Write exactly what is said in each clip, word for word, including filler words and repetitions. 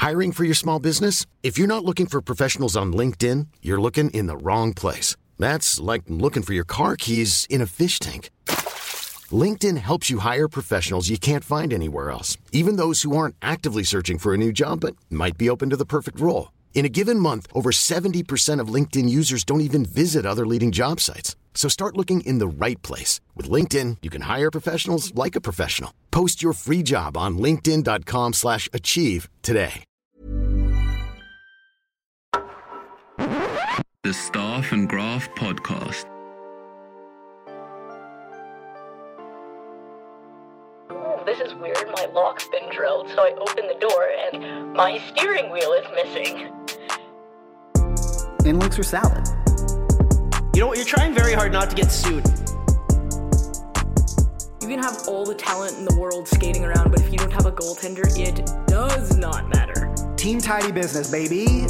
Hiring for your small business? If you're not looking for professionals on LinkedIn, you're looking in the wrong place. That's like looking for your car keys in a fish tank. LinkedIn helps you hire professionals you can't find anywhere else, even those who aren't actively searching for a new job but might be open to the perfect role. In a given month, over seventy percent of LinkedIn users don't even visit other leading job sites. So start looking in the right place. With LinkedIn, you can hire professionals like a professional. Post your free job on linkedin.com slash achieve today. The Staff and Graph Podcast. This is weird. My lock's been drilled, so I open the door and my steering wheel is missing. And links are salad. You know what? You're trying very hard not to get sued. You can have all the talent in the world skating around, but if you don't have a goaltender, it does not matter. Team Tidy Business, baby.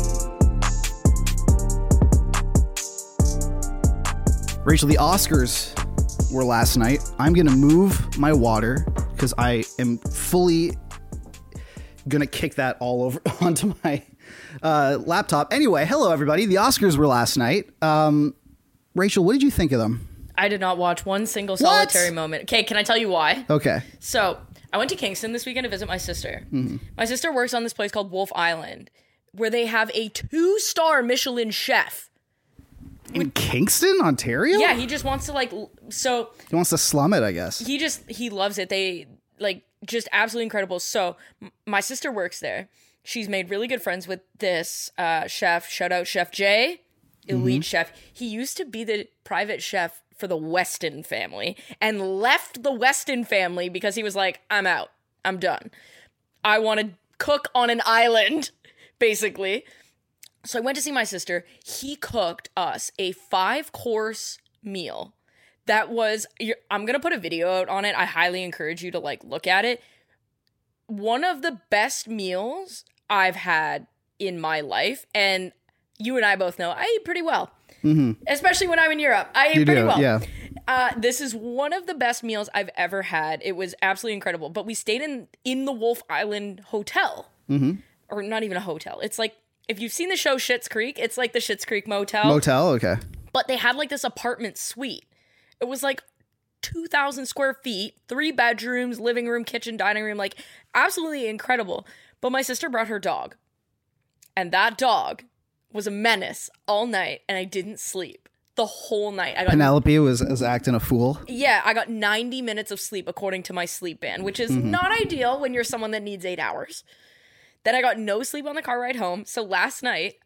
Rachel, the Oscars were last night. I'm going to move my water because I am fully going to kick that all over onto my uh, laptop. Anyway, hello, everybody. The Oscars were last night. Um, Rachel, what did you think of them? I did not watch one single solitary what? moment. Okay, can I tell you why? Okay. So, I went to Kingston this weekend to visit my sister. Mm-hmm. My sister works on this place called Wolf Island, where they have a two-star Michelin chef. In Kingston, Ontario? Yeah, he just wants to, like, so... He wants to slum it, I guess. He just, he loves it. They, like, just absolutely incredible. So, m- my sister works there. She's made really good friends with this uh, chef. Shout out Chef Jay, elite mm-hmm. chef. He used to be the private chef for the Weston family and left the Weston family because he was like, I'm out. I'm done. I want to cook on an island, basically. So I went to see my sister. He cooked us a five-course meal that was, I'm going to put a video out on it. I highly encourage you to, like, look at it. One of the best meals I've had in my life, and you and I both know I eat pretty well. Mm-hmm. Especially when I'm in Europe. I eat you pretty do, well. Yeah. Uh, this is one of the best meals I've ever had. It was absolutely incredible. But we stayed in, in the Wolf Island Hotel. Mm-hmm. Or not even a hotel. It's like, if you've seen the show Schitt's Creek, it's like the Schitt's Creek Motel. Motel, okay. But they had like this apartment suite. It was like two thousand square feet, three bedrooms, living room, kitchen, dining room, like absolutely incredible. But my sister brought her dog. And that dog was a menace all night, and I didn't sleep the whole night. I got Penelope was, was acting a fool. Yeah, I got ninety minutes of sleep according to my sleep band, which is mm-hmm. not ideal when you're someone that needs eight hours. Then I got no sleep on the car ride home. So last night,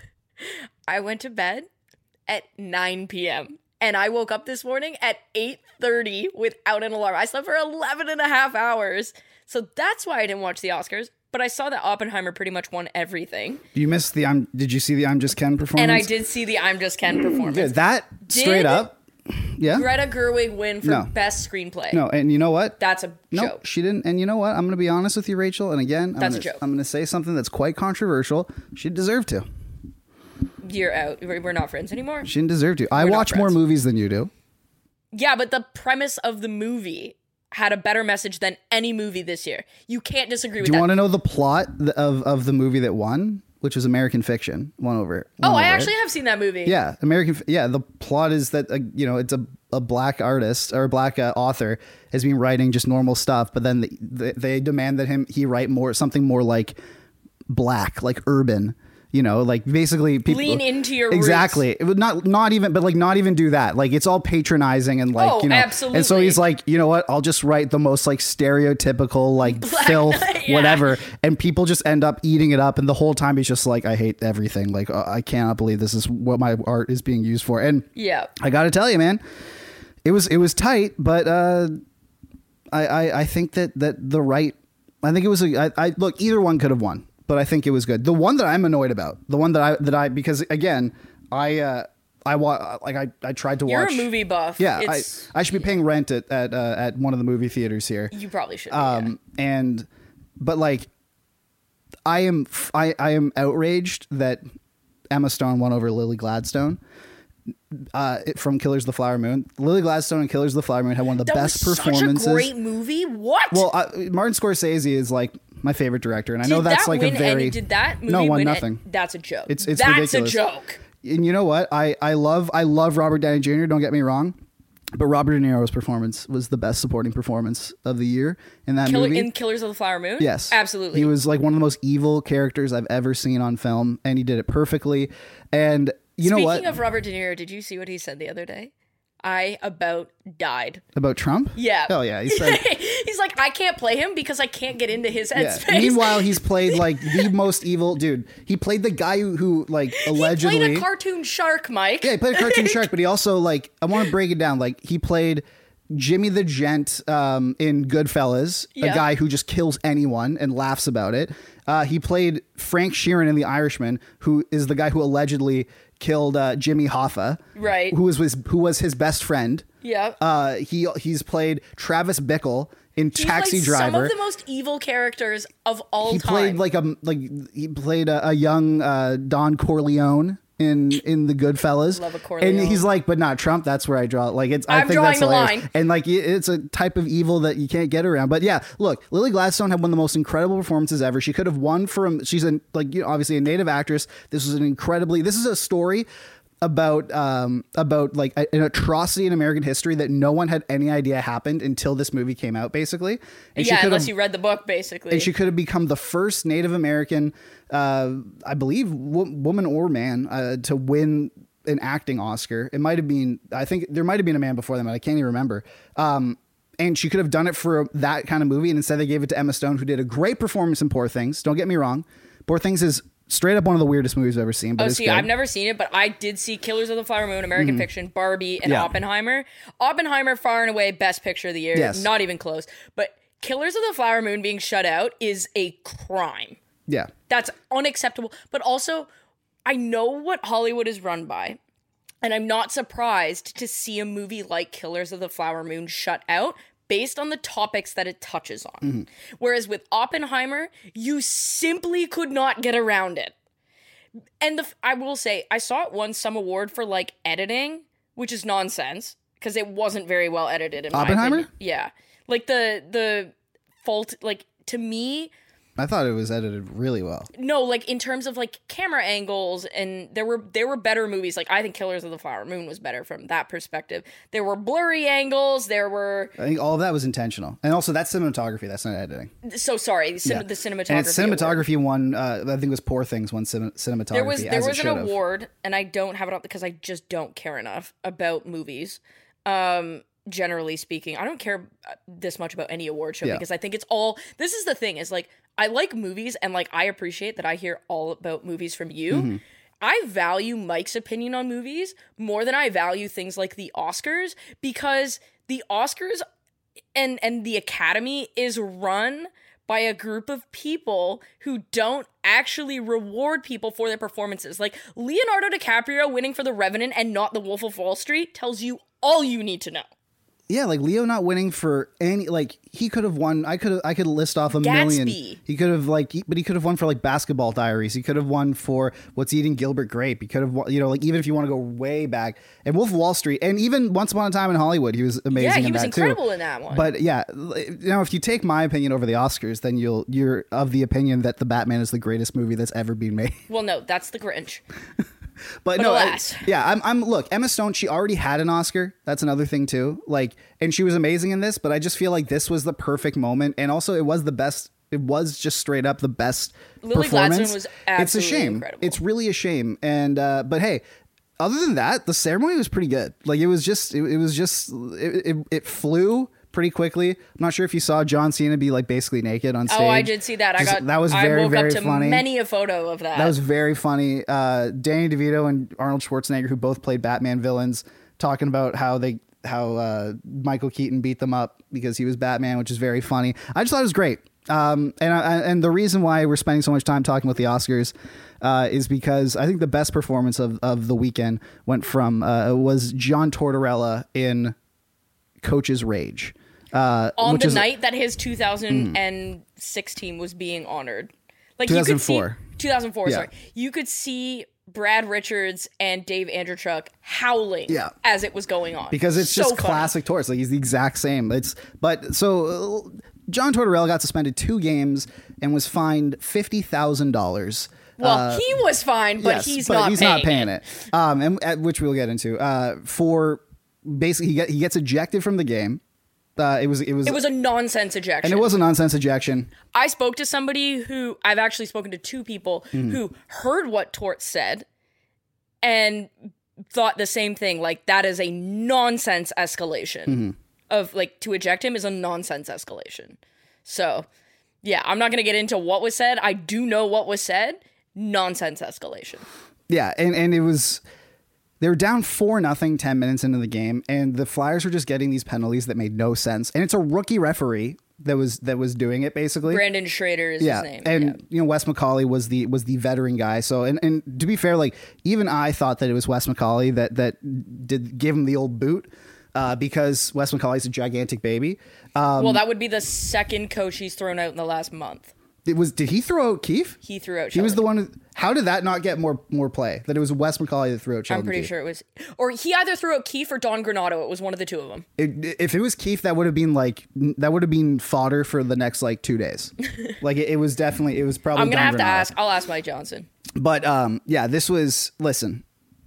I went to bed at nine p.m. and I woke up this morning at eight thirty without an alarm. I slept for eleven and a half hours. So that's why I didn't watch the Oscars. But I saw that Oppenheimer pretty much won everything. You missed the I'm. Did you see the I'm Just Ken performance? And I did see the I'm Just Ken performance. Yeah, that did straight up. Yeah. Greta Gerwig win for no. best screenplay. No, and you know what? That's a no, joke. She didn't. And you know what? I'm going to be honest with you, Rachel. And again, I'm that's gonna, a joke. I'm going to say something that's quite controversial. She deserved to. You're out. We're not friends anymore. She didn't deserve to. I We're watch more movies than you do. Yeah, but the premise of the movie had a better message than any movie this year. You can't disagree with that. Do you want to know the plot of, of the movie that won? Which was American Fiction. Won over. Won oh, over I actually it. have seen that movie. Yeah, American. Yeah, the plot is that uh, you know it's a, a black artist or a black uh, author has been writing just normal stuff, but then the, the, they demand that him he write more something more like black, like urban. You know, like basically people lean into your exactly. roots. It would not not even, but like not even do that. Like it's all patronizing and like oh, you know. Absolutely. And so he's like, you know what? I'll just write the most like stereotypical like Black, filth, yeah. whatever, and people just end up eating it up. And the whole time he's just like, I hate everything. Like uh, I cannot believe this is what my art is being used for. And yeah, I got to tell you, man, it was it was tight, but uh, I, I I think that that the right. I think it was a. I, I look, either one could have won. But I think it was good. The one that I'm annoyed about, the one that I that I because again, I uh, I wa- like I, I tried to You're watch. You're a movie buff. Yeah, I, I should be paying rent at at uh, at one of the movie theaters here. You probably should. Be, um, yeah. and but like, I am I I am outraged that Emma Stone won over Lily Gladstone. Uh, from Killers of the Flower Moon. Lily Gladstone and Killers of the Flower Moon had one of the that best was performances. Such a great movie. What? Well, uh, Martin Scorsese is like my favorite director, and I Did know that's that like win a very any, did that movie no won win nothing. A, that's a joke. It's it's that's ridiculous. a joke. And you know what? I I love I love Robert Downey Junior Don't get me wrong, but Robert De Niro's performance was the best supporting performance of the year in that Killer, movie. in Killers of the Flower Moon? Yes. Absolutely. He was like one of the most evil characters I've ever seen on film, and he did it perfectly. And you Speaking know what? of Robert De Niro, did you see what he said the other day? I about died. About Trump? Yeah. Oh, yeah. He said, He's like, I can't play him because I can't get into his yeah. headspace. Meanwhile, he's played like the most evil dude. He played the guy who, who like, allegedly. He played a cartoon shark, Mike. Yeah, he played a cartoon shark, but he also, like, I want to break it down. Like, he played Jimmy the Gent um, in Goodfellas, Yeah. a guy who just kills anyone and laughs about it. Uh, he played Frank Sheeran in The Irishman, who is the guy who allegedly killed uh, Jimmy Hoffa, Right. Who was, was who was his best friend. Yeah. Uh, he he's played Travis Bickle in He Taxi played Driver. some of the most evil characters of all he time. played like a like he played a, a young uh, Don Corleone in in the Goodfellas. Love a Corleone. And he's like, but not Trump. That's where I draw. Like it's. I I'm think drawing that's the hilarious. line. And like it- it's a type of evil that you can't get around. But yeah, look, Lily Gladstone had one of the most incredible performances ever. She could have won from. She's a like you know, obviously a native actress. This was an incredibly. This is a story about um about like a, an atrocity in American history that no one had any idea happened until this movie came out, basically. And she yeah, could unless have- you read the book, basically. and she could have become the first Native American, uh, I believe, w- woman or man uh, to win an acting Oscar. It might have been, I think there might have been a man before them, but I can't even remember. Um, and she could have done it for that kind of movie, and instead they gave it to Emma Stone, who did a great performance in Poor Things. Don't get me wrong, Poor Things is straight up one of the weirdest movies I've ever seen. But Oh, it's see, good. I've never seen it, but I did see Killers of the Flower Moon, American Fiction, Barbie, and Yeah. Oppenheimer. Oppenheimer, far and away, best picture of the year. Yes. Not even close. But Killers of the Flower Moon being shut out is a crime. Yeah. That's unacceptable. But also, I know what Hollywood is run by, and I'm not surprised to see a movie like Killers of the Flower Moon shut out based on the topics that it touches on. Mm-hmm. Whereas with Oppenheimer, you simply could not get around it. And the, I will say, I saw it won some award for like editing, which is nonsense because it wasn't very well edited. In Oppenheimer? my opinion. Yeah, like the the fault, like to me. I thought it was edited really well. No, like in terms of like camera angles, and there were there were better movies. Like I think Killers of the Flower Moon was better from that perspective. There were blurry angles. There were I think all of that was intentional. And also that's cinematography. That's not editing. so sorry. The, cin- Yeah. the cinematography. And it's award. cinematography won, uh, I think it was Poor Things won cin- cinematography. There was there as it was an should have. award, and I don't have it up because I just don't care enough about movies. Um, generally speaking, I don't care this much about any award show Yeah. because I think it's all. This is the thing is like I like movies, and like I appreciate that I hear all about movies from you. Mm-hmm. I value Mike's opinion on movies more than I value things like the Oscars because the Oscars and and the Academy is run by a group of people who don't actually reward people for their performances. Like Leonardo DiCaprio winning for The Revenant and not The Wolf of Wall Street tells you all you need to know. Yeah, like Leo not winning for any, like he could have won. I could have, I could list off a million. Gatsby. He could have like, he- but he could have won for like Basketball Diaries. He could have won for What's Eating Gilbert Grape. He could have, won, you know, like even if you want to go way back, and Wolf of Wall Street, and even Once Upon a Time in Hollywood, he was amazing. Yeah, he in was that incredible too. in that one. But yeah, you know, if you take my opinion over the Oscars, then you'll you're of the opinion that The Batman is the greatest movie that's ever been made. Well, no, that's The Grinch. But, But no, I- alas. yeah, I'm, I'm. Look, Emma Stone. She already had an Oscar. That's another thing too. Like, and she was amazing in this. But I just feel like this was the perfect moment, and also it was the best. It was just straight up the best Lily performance. Gladstone was It's a absolutely shame. incredible. It's really a shame. And uh, but hey, other than that, the ceremony was pretty good. Like it was just. It, it was just. It, it, it flew pretty quickly. I'm not sure if you saw John Cena be like basically naked on stage. Oh, I did see that. I Just- got that was very I woke very up to funny. many a photo of that. That was very funny. Uh, Danny DeVito and Arnold Schwarzenegger, who both played Batman villains, talking about how they how uh, Michael Keaton beat them up because he was Batman, which is very funny. I just thought it was great. Um, and I, and the reason why we're spending so much time talking about the Oscars uh, is because I think the best performance of, of the weekend went from uh, was John Tortorella in Coach's Rage. Uh, on which the is, night that his two thousand sixteen was being honored. Like you two thousand could see four. two thousand four, Yeah. sorry. You could see Brad Richards and Dave Andrewchuk howling Yeah. as it was going on. because it's So just funny. classic Torts. Like he's the exact same. It's but so uh, John Tortorella got suspended two games and was fined fifty thousand dollars. Well, uh, he was fine, but yes, he's but not he's paying not paying it. it. Um, and uh, which we'll get into. Uh, for basically, he, get, he gets ejected from the game. Uh, it was it was It was a nonsense ejection. and it was a nonsense ejection. I spoke to somebody who I've actually spoken to two people Mm-hmm. who heard what Torts said and thought the same thing. Like, that is a nonsense escalation Mm-hmm. of like to eject him is a nonsense escalation. So, yeah, I'm not going to get into what was said. I do know what was said. Nonsense escalation. Yeah, and, and it was they were down four nothing ten minutes into the game, and the Flyers were just getting these penalties that made no sense. And it's a rookie referee that was that was doing it basically. Brandon Schrader is yeah, his name. and yeah. you know Wes McCauley was the was the veteran guy. So and, and to be fair, like even I thought that it was Wes McCauley that that did give him the old boot uh, because Wes McCauley's a gigantic baby. Um, Well, that would be the second coach he's thrown out in the last month. it was did he throw out Keefe? He threw out He was Sheldon. the one. Who, how did that not get more more play? That it was Wes McCauley that threw out Sheldon I'm pretty Keefe? sure it was, or he either threw out Keefe or Don Granato. It was one of the two of them. It, if it was Keefe, that would have been like that would have been fodder for the next like two days. Like it, it was definitely it was probably. I'm gonna Don have to Granato. ask. I'll ask Mike Johnson. But um, yeah, this was listen.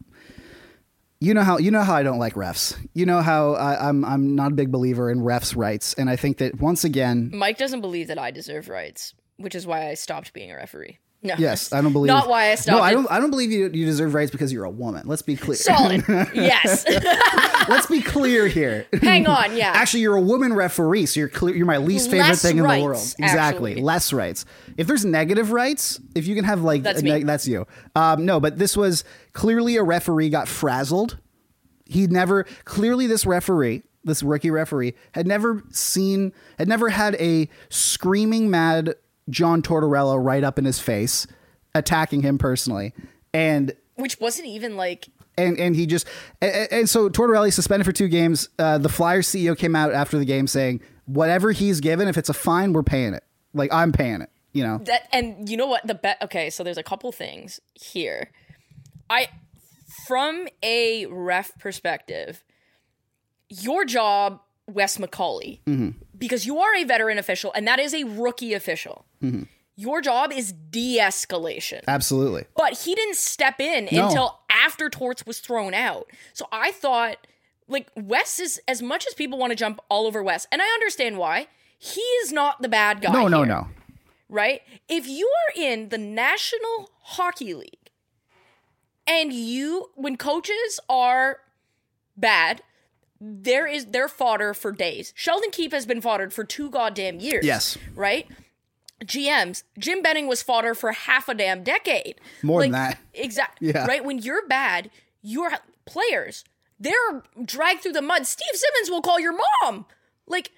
You know how you know how I don't like refs. You know how I, I'm I'm not a big believer in refs' rights, and I think that once again, Mike doesn't believe that I deserve rights, which is why I stopped being a referee. No. yes, I don't believe. Not why I stopped. No, I it. don't. I don't believe you. You deserve rights because you're a woman. Let's be clear. Solid. Yes. Let's be clear here. Hang on. Yeah. Actually, you're a woman referee, so you're clear. You're my least favorite Less thing in rights, the world. Exactly, actually. less rights. If there's negative rights, if you can have like That's a me. neg- that's you. Um, no, but this was clearly a referee got frazzled. He never clearly this referee, this rookie referee, had never seen, had never had a screaming mad John Tortorella right up in his face, attacking him personally, and. Which wasn't even like. And and he just and, and so Tortorelli suspended for two games. Uh, the Flyers C E O came out after the game saying, whatever he's given, if it's a fine, we're paying it. Like I'm paying it. You know That, and you know what the bet? Okay, so there's a couple things here. I, from a ref perspective, your job, Wes McCauley, Mm-hmm. because you are a veteran official and that is a rookie official. Mm-hmm. Your job is de-escalation. absolutely. But he didn't step in No. until after Torts was thrown out. So I thought, like, Wes is, as much as people want to jump all over Wes, and I understand why, he is not the bad guy. No, no, here, no. Right? If you are in the National Hockey League and you, when coaches are bad, there is their fodder for days. Sheldon Keefe has been foddered for two goddamn years. Yes. Right? G Ms. Jim Benning was fodder for half a damn decade. More than that. Exactly. Yeah. Right? When you're bad, your players, they're dragged through the mud. Steve Simmons will call your mom. Like,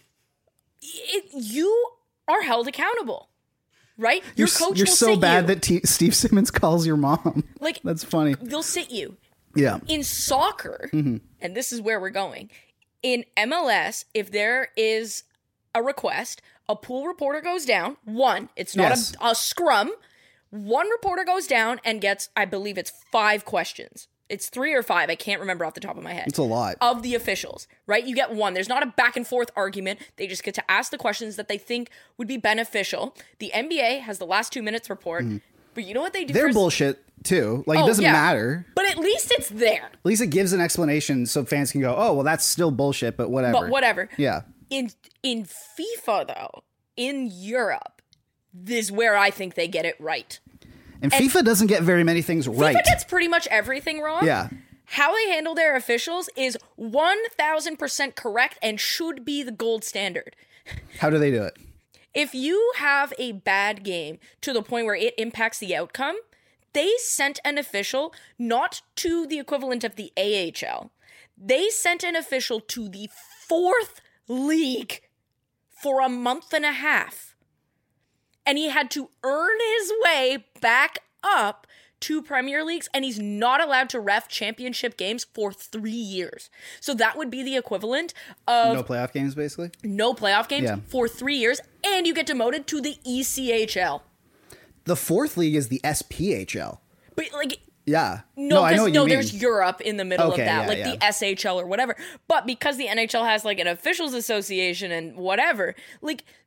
it, you are held accountable. Right? You're, Your coach you're will so sit bad you. that T- Steve Simmons calls your mom. Like, That's funny. They'll sit you. Yeah. In soccer, Mm-hmm. and this is where we're going, in M L S, if there is a request, a pool reporter goes down. One, it's not Yes. a, a scrum. One reporter goes down and gets, I believe it's five questions. It's three or five. I can't remember off the top of my head. It's a lot. Of the officials, right? You get one. There's not a back and forth argument. They just get to ask the questions that they think would be beneficial. The N B A has the last two minutes report. But you know what they do? They're for- bullshit too. Like it Oh, doesn't yeah. matter. But at least it's there. At least it gives an explanation so fans can go, oh, well, that's still bullshit, but whatever. But whatever. Yeah. In in FIFA though, in Europe, this is where I think they get it right. And, FIFA doesn't get very many things right. FIFA gets pretty much everything wrong. Yeah. How they handle their officials is one thousand percent correct and should be the gold standard. How do they do it? If you have a bad game to the point where it impacts the outcome, they sent an official not to the equivalent of the A H L. They sent an official to the fourth league for a month and a half. And he had to earn his way back up to Premier Leagues, and he's not allowed to ref championship games for three years. So that would be the equivalent of No playoff games, basically? no playoff games Yeah. for three years, and you get demoted to the E C H L. The fourth league is the S P H L. But like, Yeah. no, I know because what no, you mean. there's Europe in the middle Okay, of that, yeah, like yeah. the S H L or whatever. But because the N H L has like an officials association and whatever, like there,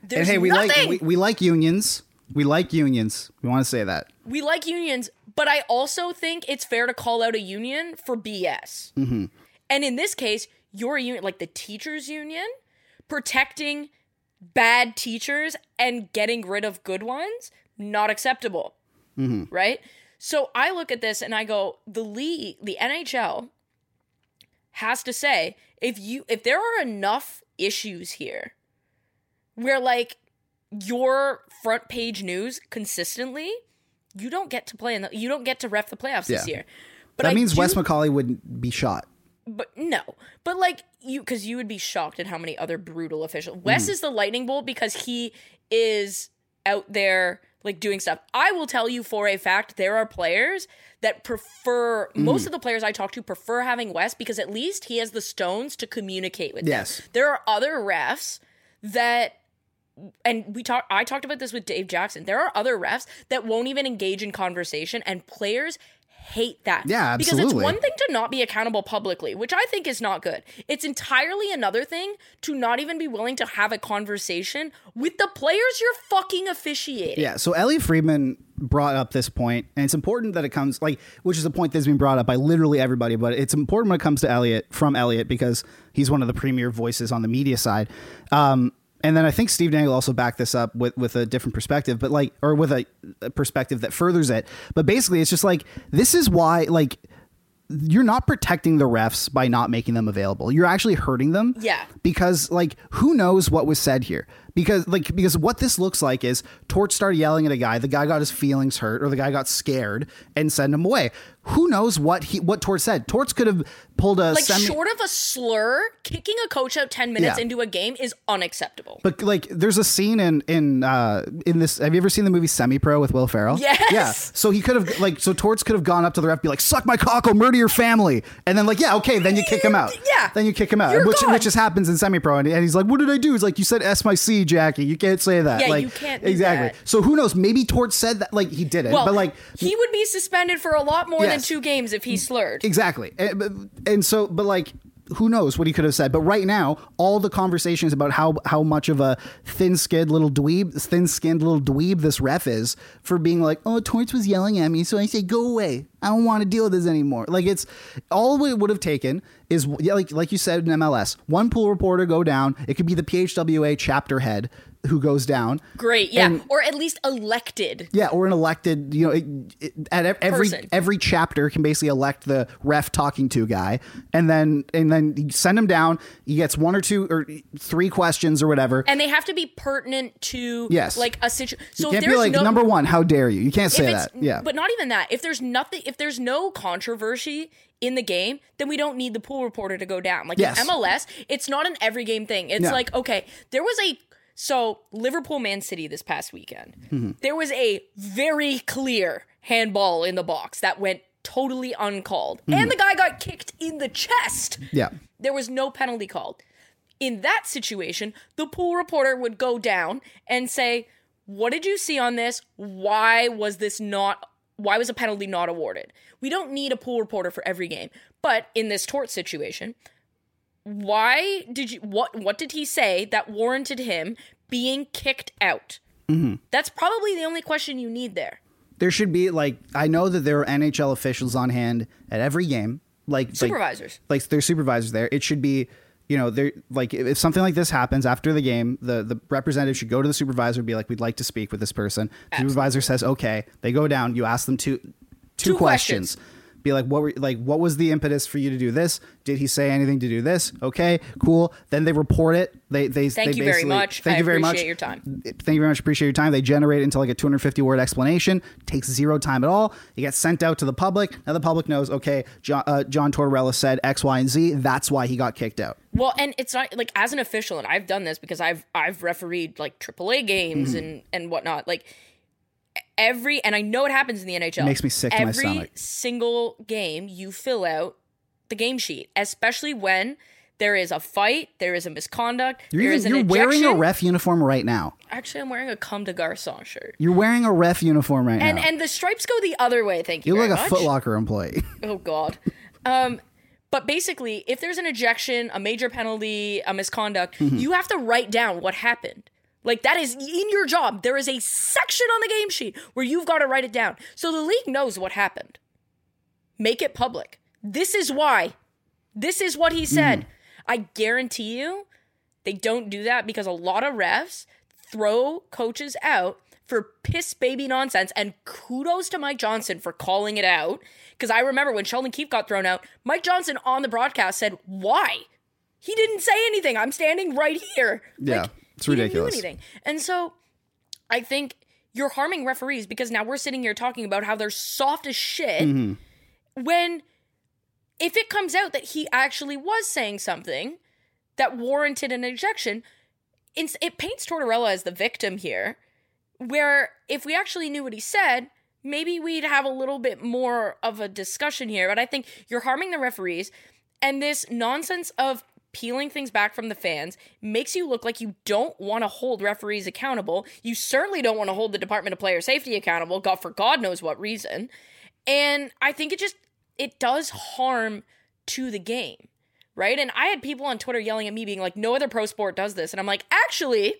There's and hey, we nothing. like we, we like unions. We like unions. We want to say that. We like unions, but I also think it's fair to call out a union for B S. Mm-hmm. And in this case, your union, like the teachers union, protecting bad teachers and getting rid of good ones, not acceptable. Mm-hmm. Right? So I look at this and I go, the league, the N H L has to say, if you if there are enough issues here where like your front page news consistently, you don't get to play in the, you don't get to ref the playoffs Yeah. this year. But that I means do, Wes McCauley would be shot. But no, but like you, because you would be shocked at how many other brutal officials. Wes is the lightning bolt because he is out there like doing stuff. I will tell you for a fact there are players that prefer, mm. most of the players I talk to prefer having Wes because at least he has the stones to communicate with Yes. them. There are other refs that, and we talk. I talked about this with Dave Jackson. There are other refs that won't even engage in conversation, and players hate that. Yeah, Because absolutely. it's one thing to not be accountable publicly, which I think is not good. It's entirely another thing to not even be willing to have a conversation with the players you're fucking officiating. Yeah, so Elliot Friedman brought up this point, and it's important that it comes, like, which is a point that's been brought up by literally everybody, but it's important when it comes to Elliot, from Elliot, because he's one of the premier voices on the media side. Um, and then I think Steve Dangle also backed this up with, with a different perspective, but like, or with a, a perspective that furthers it. But basically, it's just like, this is why, like, you're not protecting the refs by not making them available. You're actually hurting them. Yeah. Because, like, who knows what was said here? Because, like, because what this looks like is Torch started yelling at a guy, the guy got his feelings hurt, or the guy got scared and sent him away. Who knows what he what Torch said? Torch could have pulled a Like, semi- short of a slur, kicking a coach out ten minutes Yeah. into a game is unacceptable. But like, there's a scene in in uh, in this. Have you ever seen the movie Semi Pro with Will Ferrell? Yes. Yeah. So he could have like, so Torch could have gone up to the ref, be like, "Suck my cock, I'll murder your family," and then like, yeah, okay, then you kick him out. Yeah. Then you kick him out, You're which gone. which just happens in Semi Pro, and, and he's like, "What did I do?" He's like, "You said S my C, Jackie. You can't say that." Yeah, like, you can't do exactly. that. So who knows? Maybe Torch said that. Like he didn't, Well, but like he would be suspended for a lot more than Yes. two games if he slurred. Exactly. And, but- and so, but like, who knows what he could have said? But right now, all the conversations about how how much of a thin-skinned little dweeb, thin-skinned little dweeb this ref is for being like, oh, Torch was yelling at me, so I say, go away. I don't want to deal with this anymore. Like, it's all it would have taken is, yeah, like like you said in M L S, one pool reporter go down. It could be the P H W A chapter head who goes down. Great, yeah. And- or at least elected. Yeah, or an elected, you know, it, it, at ev- every Person. every chapter can basically elect the ref talking to guy, and then and then you send him down. He gets one or two or three questions or whatever. And they have to be pertinent to Yes. like a situation. So You if can't there's be like, no, number one, how dare you? You can't if say it's, that. Yeah, But not even that. If there's nothing, if there's no controversy in the game, then we don't need the pool reporter to go down. Like Yes. in M L S, it's not an every game thing. It's No. like, okay, there was a so Liverpool Man City this past weekend. Mm-hmm. There was a very clear handball in the box that went totally uncalled. And the guy got kicked in the chest. Mm-hmm. yeah. There was no penalty called. In that situation, the pool reporter would go down and say, what did you see on this? Why was this not, why was a penalty not awarded? We don't need a pool reporter for every game. But in this Torch situation, why did you, what, what did he say that warranted him being kicked out? Mm-hmm. That's probably the only question you need there. There should be like, I know that there are N H L officials on hand at every game, like Supervisors. Like, like there's supervisors there. It should be, you know, there like if something like this happens after the game, the the representative should go to the supervisor and be like, we'd like to speak with this person. The supervisor says, okay. They go down. You ask them two two, Two questions. questions. Be like, what were like, what was the impetus for you to do this? Did he say anything to do this? Okay, cool. Then they report it. They they Thank they you very basically- much. Thank I you very appreciate much. your time. Thank you very much. Appreciate your time. They generate it into like a two hundred fifty word explanation. Takes zero time at all. It gets sent out to the public. Now the public knows, okay, John, uh, John Tortorella said X, Y, and Z. That's why he got kicked out. Well, and it's not like as an official, and I've done this because I've I've refereed like triple A games Mm-hmm. and and whatnot. Like every, and I know it happens in the N H L. It makes me sick to my every stomach. single game, you fill out the game sheet, especially when there is a fight, there is a misconduct, You're, there even, is an you're wearing a ejection. ref uniform right now. Actually, I'm wearing a Come to Garcon shirt, You're wearing a ref uniform right and now. and the stripes go the other way. Thank you. you look very like a much. Foot Locker employee. Oh God. Um, but basically, if there's an ejection, a major penalty, a misconduct, Mm-hmm. you have to write down what happened. Like, that is in your job. There is a section on the game sheet where you've got to write it down. So the league knows what happened. Make it public. This is why. This is what he said. Mm. I guarantee you they don't do that because a lot of refs throw coaches out for piss baby nonsense. And kudos to Mike Johnson for calling it out. Because I remember when Sheldon Keefe got thrown out, Mike Johnson on the broadcast said, why? He didn't say anything. I'm standing right here. Yeah. Like, It's ridiculous. He didn't do anything. And so I think you're harming referees because now we're sitting here talking about how they're soft as shit mm-hmm. when if it comes out that he actually was saying something that warranted an ejection, it paints Tortorella as the victim here, where if we actually knew what he said, maybe we'd have a little bit more of a discussion here. But I think you're harming the referees, and this nonsense of peeling things back from the fans makes you look like you don't want to hold referees accountable. You certainly don't want to hold the Department of Player Safety accountable, God, for God knows what reason. And I think it just, it does harm to the game, right? And I had people on Twitter yelling at me being like, no other pro sport does this. And I'm like, actually,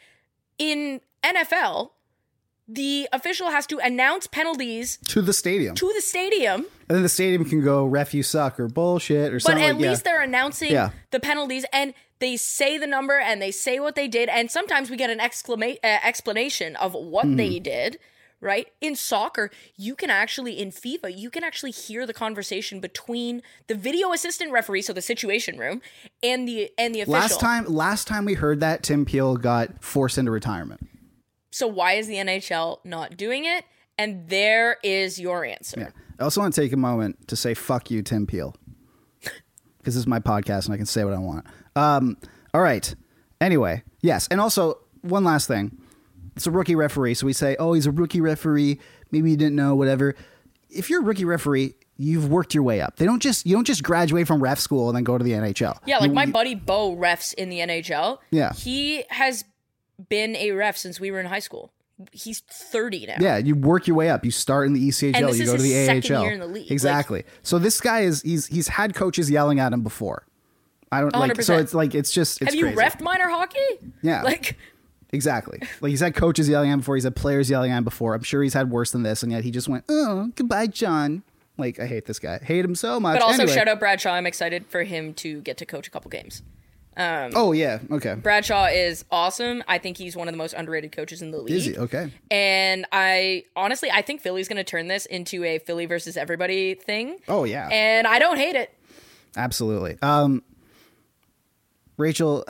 in N F L, the official has to announce penalties to the stadium. To the stadium. And then the stadium can go, ref, you suck, or bullshit, or but something. But at like, least yeah. they're announcing yeah. the penalties, and they say the number, and they say what they did, and sometimes we get an exclama- uh, explanation of what mm. they did, right? In soccer, you can actually, in FIFA, you can actually hear the conversation between the video assistant referee, so the situation room, and the and the official. Last time, last time we heard that, Tim Peel got forced into retirement. So why is the N H L not doing it? And there is your answer. Yeah. I also want to take a moment to say fuck you, Tim Peel. Because this is my podcast and I can say what I want. Um, all right. Anyway, yes. And also, one last thing. It's a rookie referee. So we say, oh, he's a rookie referee. Maybe you didn't know, whatever. If you're a rookie referee, you've worked your way up. They don't just, you don't just graduate from ref school and then go to the N H L. Yeah, like you, my you, buddy Bo refs in the N H L. Yeah. He has been a ref since we were in high school. He's thirty now. Yeah, you work your way up. You start in the E C H L, and this you is go to his the second A H L. Year in the league. Exactly. Like, so this guy is he's he's had coaches yelling at him before. I don't one hundred percent. like so it's like it's just it's Have you crazy. reffed minor hockey? Yeah. Like exactly. Like he's had coaches yelling at him before, he's had players yelling at him before. I'm sure he's had worse than this, and yet he just went, "Oh, goodbye, John." Like, I hate this guy. Hate him so much. But also anyway. shout out Bradshaw. I'm excited for him to get to coach a couple games. Um, oh, yeah. Okay. Bradshaw is awesome. I think he's one of the most underrated coaches in the league. Is he? Okay. And I honestly, I think Philly's going to turn this into a Philly versus everybody thing. Oh, yeah. And I don't hate it. Absolutely. Um, Rachel,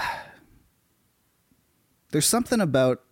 there's something about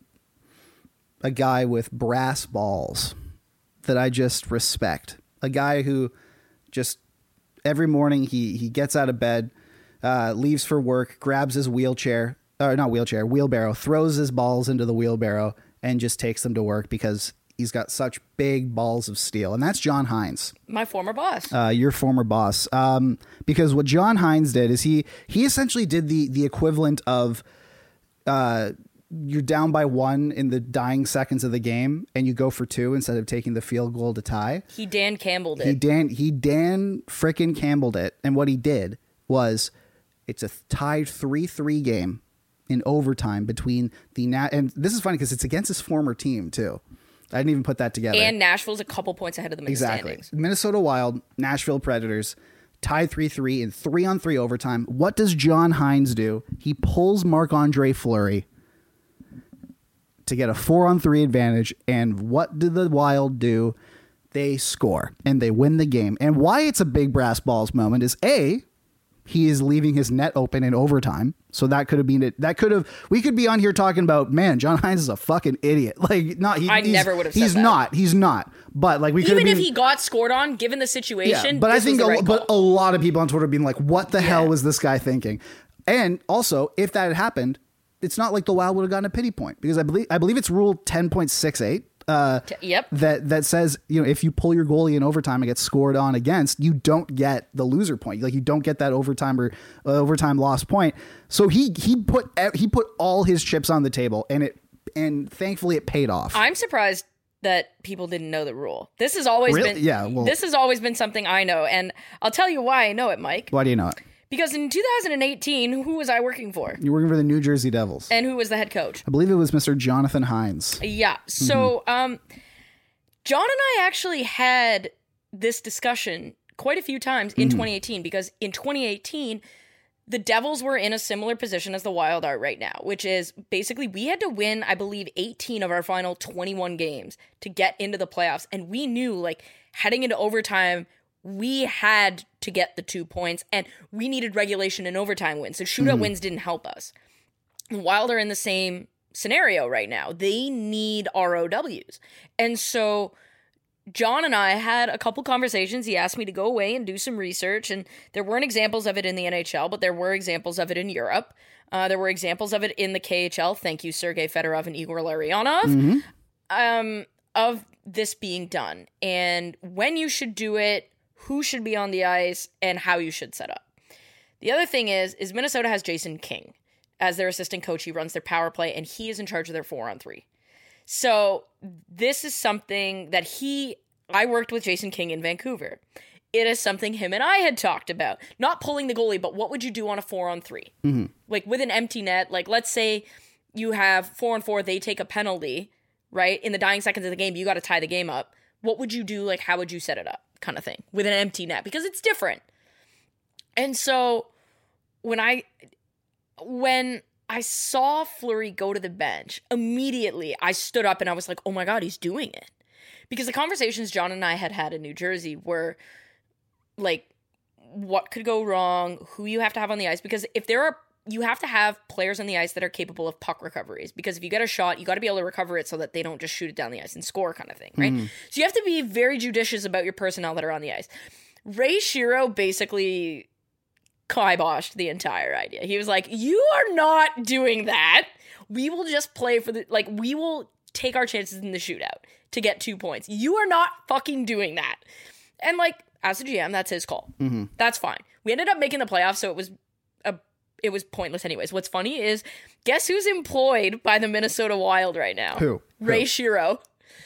a guy with brass balls that I just respect. A guy who just every morning he, he gets out of bed, Uh, leaves for work, grabs his wheelchair, or not wheelchair, wheelbarrow, throws his balls into the wheelbarrow and just takes them to work because he's got such big balls of steel. And that's John Hines. My former boss. Uh, your former boss. Um, because what John Hines did is he he essentially did the the equivalent of uh, you're down by one in the dying seconds of the game and you go for two instead of taking the field goal to tie. He Dan Campbelled it. He Dan, he Dan frickin' Campbelled it. And what he did was... It's a tied three three game in overtime between the Nat, and this is funny because it's against his former team too. I didn't even put that together. And Nashville's a couple points ahead of them in exactly. the standings. Minnesota Wild, Nashville Predators, tied three three in three on three overtime. What does John Hines do? He pulls Marc-Andre Fleury to get a four on three advantage. And what did the Wild do? They score and they win the game. And why it's a big brass balls moment is A, he is leaving his net open in overtime. So that could have been it. That could have, we could be on here talking about, man, John Hines is a fucking idiot. Like, not, he, I he's, never would have said He's that. not, he's not. But like, we could Even have if he got scored on, given the situation, yeah, but this I think, was the a, right but a call. lot of people on Twitter being like, what the Yeah. hell was this guy thinking? And also, if that had happened, it's not like the Wild would have gotten a pity point because I believe, I believe it's rule ten point six eight. Uh, yep. That that says, you know, if you pull your goalie in overtime and get scored on against, you don't get the loser point. Like you don't get that overtime or uh, overtime loss point. So he he put he put all his chips on the table, and it and thankfully it paid off. I'm surprised that people didn't know the rule. This has always Really? been Yeah, well- this has always been something I know, and I'll tell you why I know it, Mike. Why do you know it? Because in two thousand eighteen, who was I working for? You're working for the New Jersey Devils. And who was the head coach? I believe it was Mister Jonathan Hines. Yeah. So, mm-hmm. um, John and I actually had this discussion quite a few times in mm-hmm. twenty eighteen, because in twenty eighteen, the Devils were in a similar position as the Wild are right now, which is basically we had to win, I believe, eighteen of our final twenty-one games to get into the playoffs. And we knew, like, heading into overtime, we had to get the two points, and we needed regulation and overtime wins. So shootout mm-hmm. wins didn't help us. The Wild are in the same scenario right now. They need R O Ws. And so John and I had a couple conversations. He asked me to go away and do some research, and there weren't examples of it in the N H L, but there were examples of it in Europe. Uh, there were examples of it in the K H L. Thank you, Sergei Fedorov and Igor Larionov. Mm-hmm. Um, of this being done, and when you should do it, who should be on the ice, and how you should set up. The other thing is, is Minnesota has Jason King as their assistant coach. He runs their power play, and he is in charge of their four on three. So this is something that he, I worked with Jason King in Vancouver. It is something him and I had talked about. Not pulling the goalie, but what would you do on a four on three? Mm-hmm. Like with an empty net, like let's say you have four on four, they take a penalty, right? In the dying seconds of the game, you got to tie the game up. What would you do? Like, how would you set it up? Kind of thing with an empty net, because it's different. And so when I when I saw Fleury go to the bench, immediately I stood up and I was like, oh my God, he's doing it. Because the conversations John and I had had in New Jersey were like, what could go wrong, who you have to have on the ice, because if there are you have to have players on the ice that are capable of puck recoveries, because if you get a shot, you got to be able to recover it so that they don't just shoot it down the ice and score, kind of thing, right? Mm. So you have to be very judicious about your personnel that are on the ice. Ray Shero basically kiboshed the entire idea. He was like, you are not doing that. We will just play for the, like, we will take our chances in the shootout to get two points. You are not fucking doing that. And like, as a G M, that's his call. Mm-hmm. That's fine. We ended up making the playoffs, so it was a It was pointless anyways. What's funny is, guess who's employed by the Minnesota Wild right now? Who? Ray Who? Shero.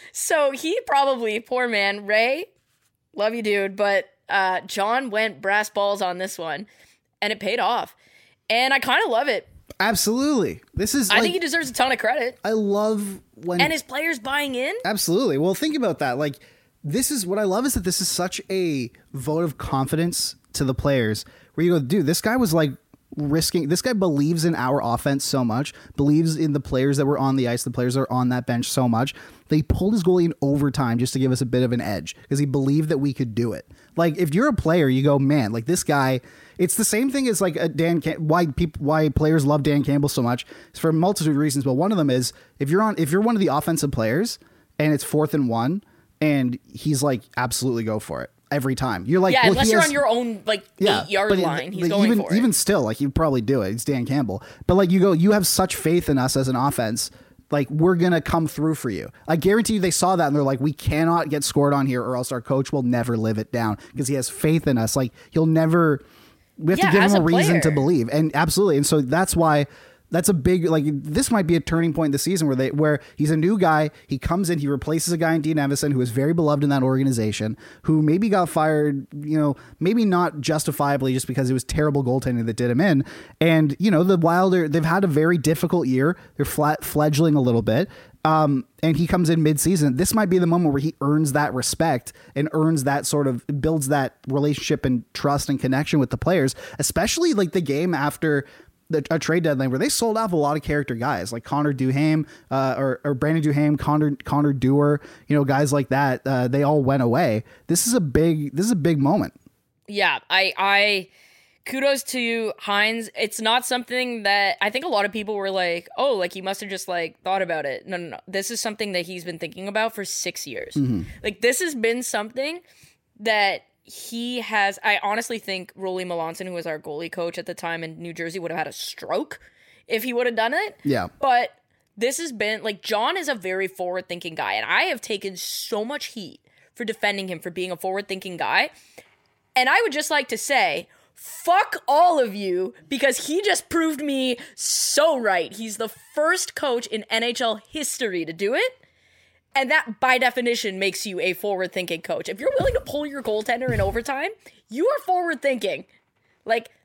So he probably, poor man, Ray, love you, dude, but uh, John went brass balls on this one, and it paid off. And I kind of love it. Absolutely. This is I like, think he deserves a ton of credit. I love when... And his players buying in? Absolutely. Well, think about that. Like, this is, what I love is that this is such a vote of confidence to the players, where you go, dude, this guy was like, risking this guy believes in our offense so much, believes in the players that were on the ice, the players that are on that bench so much. They pulled his goalie in overtime just to give us a bit of an edge, because he believed that we could do it. Like, if you're a player, you go, man, like this guy, it's the same thing as like a Dan Cam- why people why players love Dan Campbell so much. It's for a multitude of reasons, but one of them is if you're on if you're one of the offensive players and it's fourth and one and he's like, absolutely go for it. Every time you're like, yeah, well, unless you're has, on your own like yeah, eight yard line, he's like, going even, for it. Even still, like he'd probably do it. It's Dan Campbell, but like you go, you have such faith in us as an offense. Like, we're gonna come through for you. I guarantee you, they saw that and they're like, we cannot get scored on here, or else our coach will never live it down, because he has faith in us. Like, he'll never. We have yeah, to give him a, a reason player. to believe, and absolutely, and so that's why. That's a big, like, this might be a turning point this season where they, where he's a new guy. He comes in, he replaces a guy in Dean Evison who is very beloved in that organization, who maybe got fired, you know, maybe not justifiably just because it was terrible goaltending that did him in. And, you know, the Wilder, they've had a very difficult year. They're flat fledgling a little bit. Um, and he comes in mid-season. This might be the moment where he earns that respect and earns that sort of, builds that relationship and trust and connection with the players, especially like the game after The, a trade deadline where they sold off a lot of character guys like Connor Duhame uh, or, or Brandon Duhame, Connor Connor Dewar, you know, guys like that. Uh, they all went away. This is a big this is a big moment. Yeah, I I kudos to Hines. It's not something that I think a lot of people were like, oh, like he must have just like thought about it. No, no, no. This is something that he's been thinking about for six years. Mm-hmm. Like, this has been something that he has, I honestly think Rolly Melanson, who was our goalie coach at the time in New Jersey, would have had a stroke if he would have done it. Yeah. But this has been, like, John is a very forward-thinking guy, and I have taken so much heat for defending him for being a forward-thinking guy. And I would just like to say, fuck all of you, because he just proved me so right. He's the first coach in N H L history to do it. And that, by definition, makes you a forward-thinking coach. If you're willing to pull your goaltender in overtime, you are forward-thinking. Like,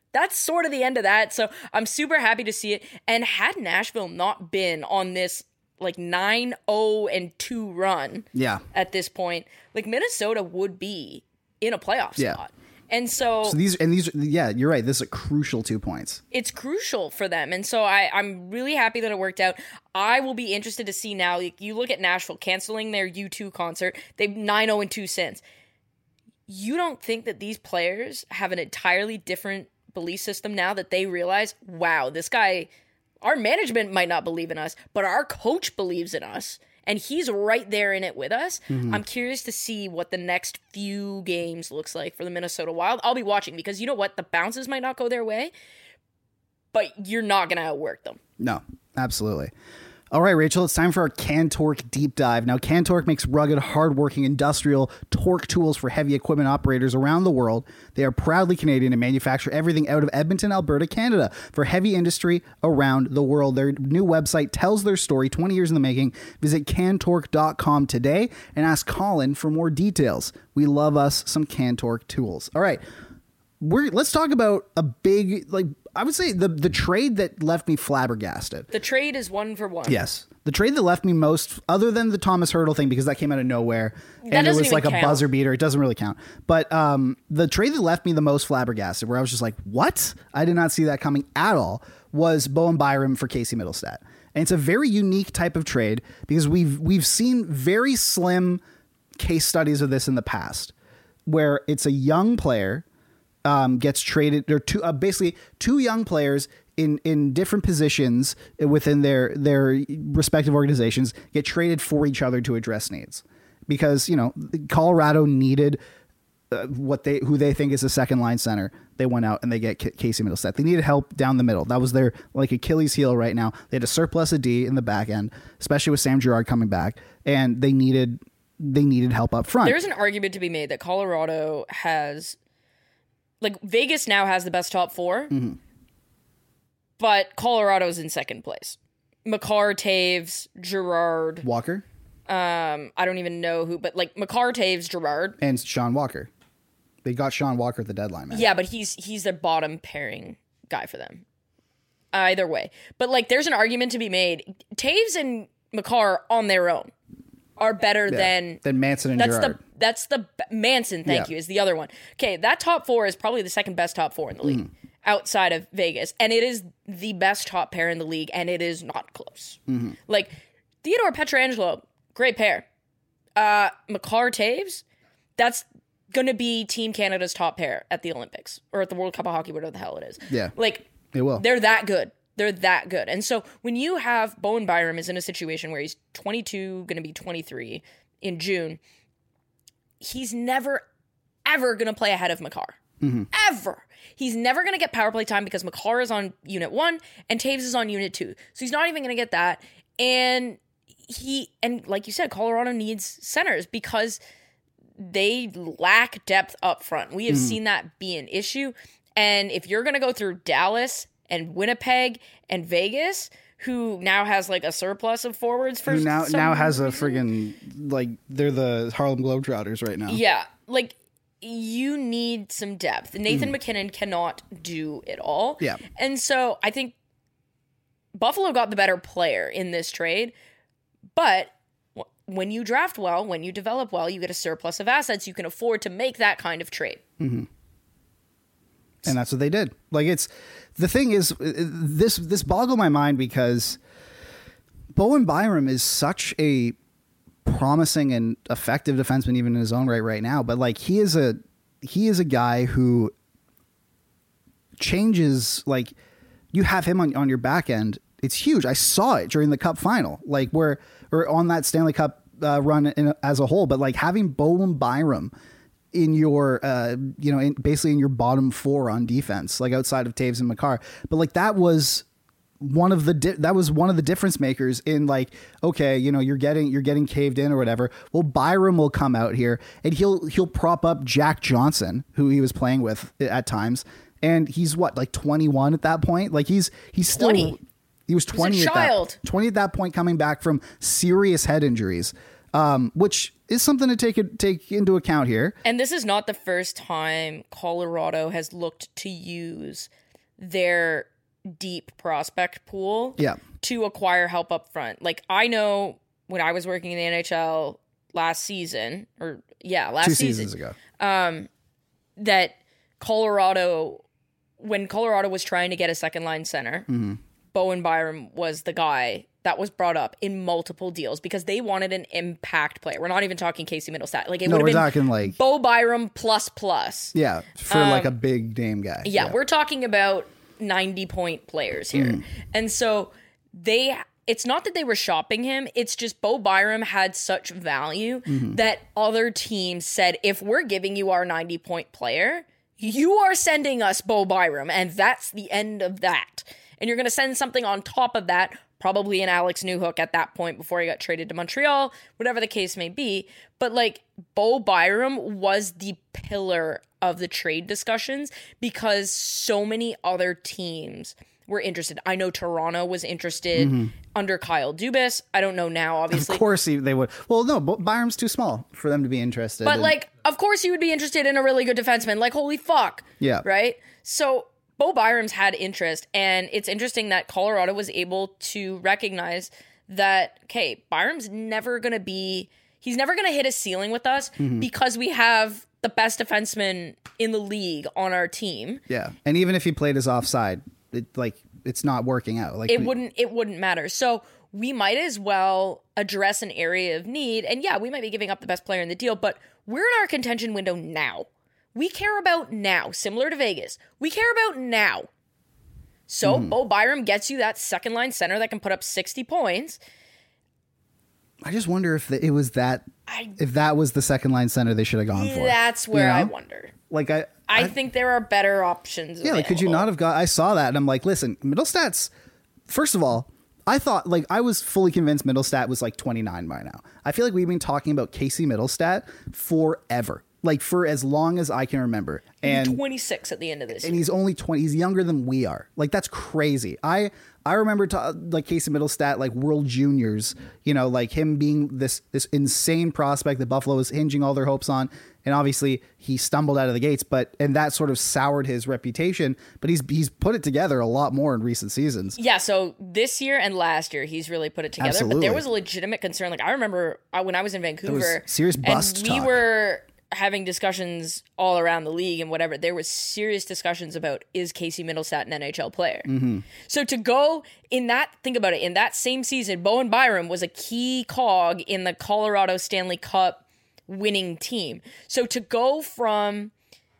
that's sort of the end of that. So I'm super happy to see it. And had Nashville not been on this like nine oh and two run yeah. at this point, like Minnesota would be in a playoff yeah. spot. And so, so these and these yeah, you're right. This is a crucial two points. It's crucial for them. And so I, I'm really happy that it worked out. I will be interested to see now. Like, you look at Nashville canceling their U two concert. They've nine oh and two since. You don't think that these players have an entirely different belief system now that they realize, wow, this guy, our management might not believe in us, but our coach believes in us. And he's right there in it with us. Mm-hmm. I'm curious to see what the next few games looks like for the Minnesota Wild. I'll be watching because you know what? The bounces might not go their way, but you're not going to outwork them. No, absolutely. All right, Rachel, it's time for our CanTorque deep dive. Now, CanTorque makes rugged, hardworking, industrial torque tools for heavy equipment operators around the world. They are proudly Canadian and manufacture everything out of Edmonton, Alberta, Canada, for heavy industry around the world. Their new website tells their story, twenty years in the making. Visit cantorque dot com today and ask Colin for more details. We love us some CanTorque tools. All right, we're let's talk about a big, like, I would say the the trade that left me flabbergasted. The trade is one for one. Yes. The trade that left me most, other than the Thomas Hurdle thing, because that came out of nowhere, that and it was even like count. a buzzer beater. It doesn't really count. But um, the trade that left me the most flabbergasted, where I was just like, what? I did not see that coming at all, was Bowen Byram for Casey Middlestat. And it's a very unique type of trade because we've we've seen very slim case studies of this in the past, where it's a young player Um, gets traded. There are two, uh, basically two young players in, in different positions within their their respective organizations get traded for each other to address needs, because you know Colorado needed uh, what they who they think is a second line center. They went out and they get K- Casey Middlestat. They needed help down the middle. That was their like Achilles heel right now. They had a surplus of D in the back end, especially with Sam Girard coming back, and they needed they needed help up front. There's an argument to be made that Colorado has. Like, Vegas now has the best top four, mm-hmm. but Colorado's in second place. Makar, Taves, Girard. Walker? Um, I don't even know who, but, like, Makar, Taves, Girard. And Sean Walker. They got Sean Walker at the deadline, man. Yeah, but he's he's their bottom pairing guy for them. Either way. But, like, there's an argument to be made. Taves and Makar on their own are better yeah, than... Than Manson and that's Girard. The, that's the... Manson, thank yeah. you, is the other one. Okay, that top four is probably the second best top four in the league, mm. outside of Vegas. And it is the best top pair in the league, and it is not close. Mm-hmm. Like, Theodore Pietrangelo, great pair. Uh, Makar Taves, that's going to be Team Canada's top pair at the Olympics, or at the World Cup of Hockey, whatever the hell it is. Yeah. Like, it will. They're that good. They're that good. And so when you have Bowen Byram is in a situation where he's twenty-two, going to be twenty-three in June, he's never, ever going to play ahead of Makar. Mm-hmm. Ever. He's never going to get power play time because Makar is on unit one and Taves is on unit two. So he's not even going to get that. And he, and like you said, Colorado needs centers because they lack depth up front. We have mm-hmm. seen that be an issue. And if you're going to go through Dallas and Winnipeg and Vegas, who now has like a surplus of forwards for who now some now has reason. a friggin' like they're the Harlem Globetrotters right now. Yeah, like you need some depth. Nathan mm. McKinnon cannot do it all. Yeah, and so I think Buffalo got the better player in this trade, but when you draft well, when you develop well, you get a surplus of assets. You can afford to make that kind of trade. Mm-hmm. And that's what they did. Like, it's the thing is this, this boggled my mind because Bowen Byram is such a promising and effective defenseman, even in his own right right now. But like, he is a, he is a guy who changes, like you have him on, on your back end. It's huge. I saw it during the Cup final, like where, or on that Stanley Cup uh, run in, as a whole, but like having Bowen Byram in your, uh, you know, in, basically in your bottom four on defense, like outside of Taves and Makar. But like that was one of the di- that was one of the difference makers in like, okay, you know, you're getting you're getting caved in or whatever. Well, Byram will come out here and he'll he'll prop up Jack Johnson, who he was playing with at times, and he's what, like twenty-one at that point. Like he's he's still twenty. He was twenty He's a at child. that twenty at that point, coming back from serious head injuries. um, which is something to take take into account here. And this is not the first time Colorado has looked to use their deep prospect pool Yeah. to acquire help up front. Like, I know when I was working in the N H L last season, or yeah, last Two season, seasons ago. that Colorado, when Colorado was trying to get a second line center, Mm-hmm. Bowen Byram was the guy that was brought up in multiple deals because they wanted an impact player. We're not even talking Casey Middlestat. Like, it No, would we're have been talking like Bo Byram plus plus. yeah, for like a big name guy. Um, Yeah, we're talking about ninety point players here. Mm. And so they, it's not that they were shopping him, it's just Bo Byram had such value Mm-hmm. that other teams said, if we're giving you our ninety point player, you are sending us Bo Byram, and that's the end of that. And you're going to send something on top of that, probably an Alex Newhook at that point before he got traded to Montreal, whatever the case may be. But like, Bo Byram was the pillar of the trade discussions because so many other teams were interested. I know Toronto was interested Mm-hmm. under Kyle Dubas. I don't know now, obviously. Of course he, they would. Well, no, Bo- Byram's too small for them to be interested. But in- like, of course you would be interested in a really good defenseman. Like, holy fuck. Yeah. Right? So Bo Byram's had interest, and it's interesting that Colorado was able to recognize that, okay, Byram's never going to be, he's never going to hit a ceiling with us Mm-hmm. because we have the best defenseman in the league on our team. yeah, and even if he played his offside, it like it's not working out. Like It we- wouldn't, it wouldn't matter. So we might as well address an area of need. And yeah, we might be giving up the best player in the deal, but we're in our contention window now. We care about now, similar to Vegas. We care about now. So Mm-hmm. Bo Byram gets you that second line center that can put up sixty points. I just wonder if the, it was that I- if that was the second line center they should have gone for. That's where You I know? wonder. Like I, I, think there are better options. yeah, like could you available. not have got? I saw that and I'm like, listen, Middlestat's. First of all, I thought like I was fully convinced Middlestat was like twenty-nine by now. I feel like we've been talking about Casey Middlestat forever, like for as long as I can remember. And twenty-six at the end of this and year. he's only twenty. He's younger than we are. Like that's crazy. I I remember ta- like Casey Middlestat, like World Juniors. You know, like him being this this insane prospect that Buffalo was hinging all their hopes on, and obviously he stumbled out of the gates. But and that sort of soured his reputation. But he's he's put it together a lot more in recent seasons. Yeah, so this year and last year, he's really put it together. But Absolutely. there was a legitimate concern. Like, I remember uh, when I was in Vancouver, serious bust and we talk. were having discussions all around the league and whatever. There was serious discussions about, is Casey Middlestat an N H L player? Mm-hmm. So to go in that, think about it, in that same season, Bowen Byram was a key cog in the Colorado Stanley Cup winning team. So to go from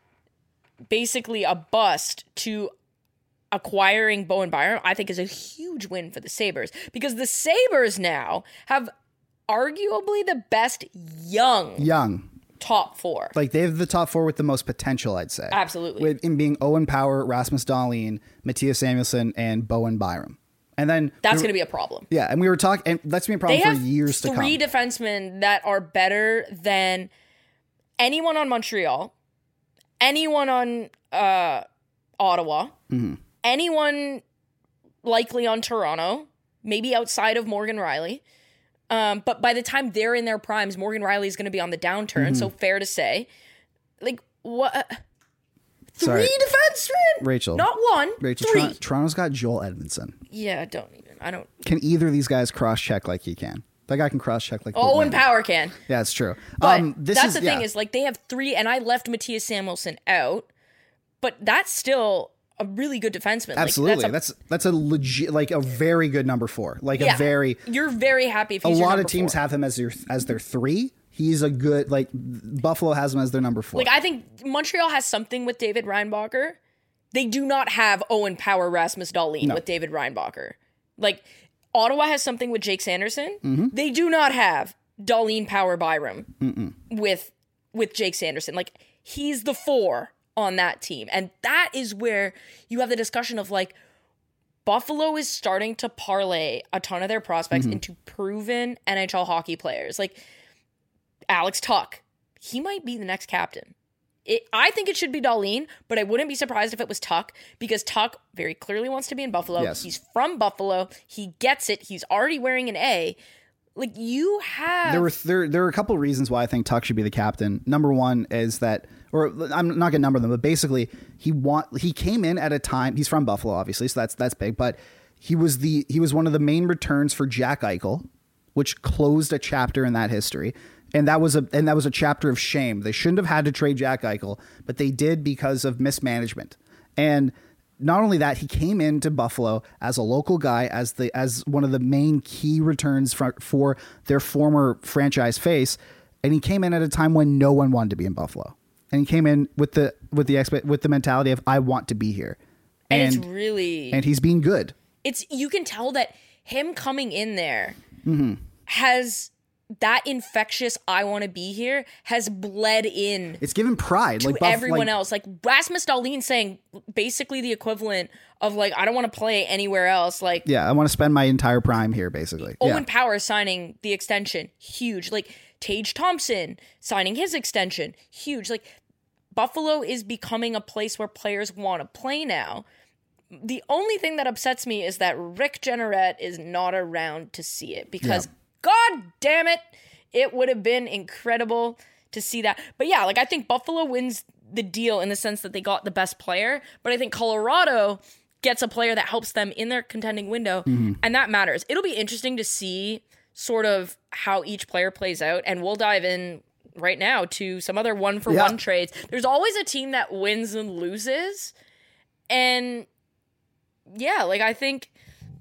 basically a bust to acquiring Bowen Byram, I think is a huge win for the Sabres, because the Sabres now have arguably the best young Young. top four. Like they have the top four with the most potential, I'd say. Absolutely. With in being Owen Power, Rasmus Dahlin, Matthias Samuelsson, and Bowen Byram. And then That's we were- going to be a problem. Yeah, and we were talking, and that's been a problem They for have years to come. three defensemen that are better than anyone on Montreal, anyone on uh, Ottawa, Mm-hmm. anyone likely on Toronto, maybe outside of Morgan Riley. Um, but by the time they're in their primes, Morgan Riley is going to be on the downturn. Mm-hmm. So fair to say, like what? Sorry. Three defensemen, Rachel. not one, Rachel, three. Tor- Toronto's got Joel Edmondson. Yeah, don't even. I don't. Can either of these guys cross check like he can? That guy can cross check like Owen the wind. Power can. Yeah, it's true. But um, this that's is, the yeah. thing is, like, they have three, and I left Matthias Samuelsson out, but that's still a really good defenseman. Absolutely. Like, that's, a, that's a legit, like a very good number four. Like yeah, a very, you're very happy if a he's your lot number of teams four. have him as your as their three. He's a good, like Buffalo has him as their number four. Like, I think Montreal has something with David Reinbacher. They do not have Owen Power, Rasmus Dahlin No. with David Reinbacher. Like, Ottawa has something with Jake Sanderson. Mm-hmm. They do not have Dahlin Power Byram with with Jake Sanderson. Like, he's the four on that team. And that is where you have the discussion of, like, Buffalo is starting to parlay a ton of their prospects Mm-hmm. into proven N H L hockey players. Like, Alex Tuck, he might be the next captain. It, I think it should be Dahlin, but I wouldn't be surprised if it was Tuck, because Tuck very clearly wants to be in Buffalo. Yes. He's from Buffalo. He gets it. He's already wearing an A. Like you have There were there there are a couple of reasons why I think Tuck should be the captain. Number one is that, or I'm not gonna number them, but basically he want he came in at a time. He's from Buffalo, obviously, so that's that's big. But he was the he was one of the main returns for Jack Eichel, which closed a chapter in that history. And that was a and that was a chapter of shame. They shouldn't have had to trade Jack Eichel, but they did because of mismanagement. And not only that, he came into Buffalo as a local guy, as the as one of the main key returns for, for their former franchise face, and he came in at a time when no one wanted to be in Buffalo. And he came in with the with the expe- with the mentality of I want to be here. and, And, it's really and he's being good. it's you can tell that him coming in there Mm-hmm. has that infectious I want to be here has bled in It's given pride to like Buff- everyone like, else. Like Rasmus Dahlin saying basically the equivalent of like I don't want to play anywhere else. Like Yeah, I want to spend my entire prime here, basically. Owen yeah. Power signing the extension, huge. Like Tage Thompson signing his extension, huge. Like Buffalo is becoming a place where players want to play now. The only thing that upsets me is that Rick Jeanneret is not around to see it because Yeah. God damn it, it would have been incredible to see that. But yeah, like I think Buffalo wins the deal in the sense that they got the best player, but I think Colorado gets a player that helps them in their contending window, Mm-hmm. and that matters. It'll be interesting to see sort of how each player plays out, and we'll dive in right now to some other one-for-one Yeah. trades. There's always a team that wins and loses, and yeah, like I think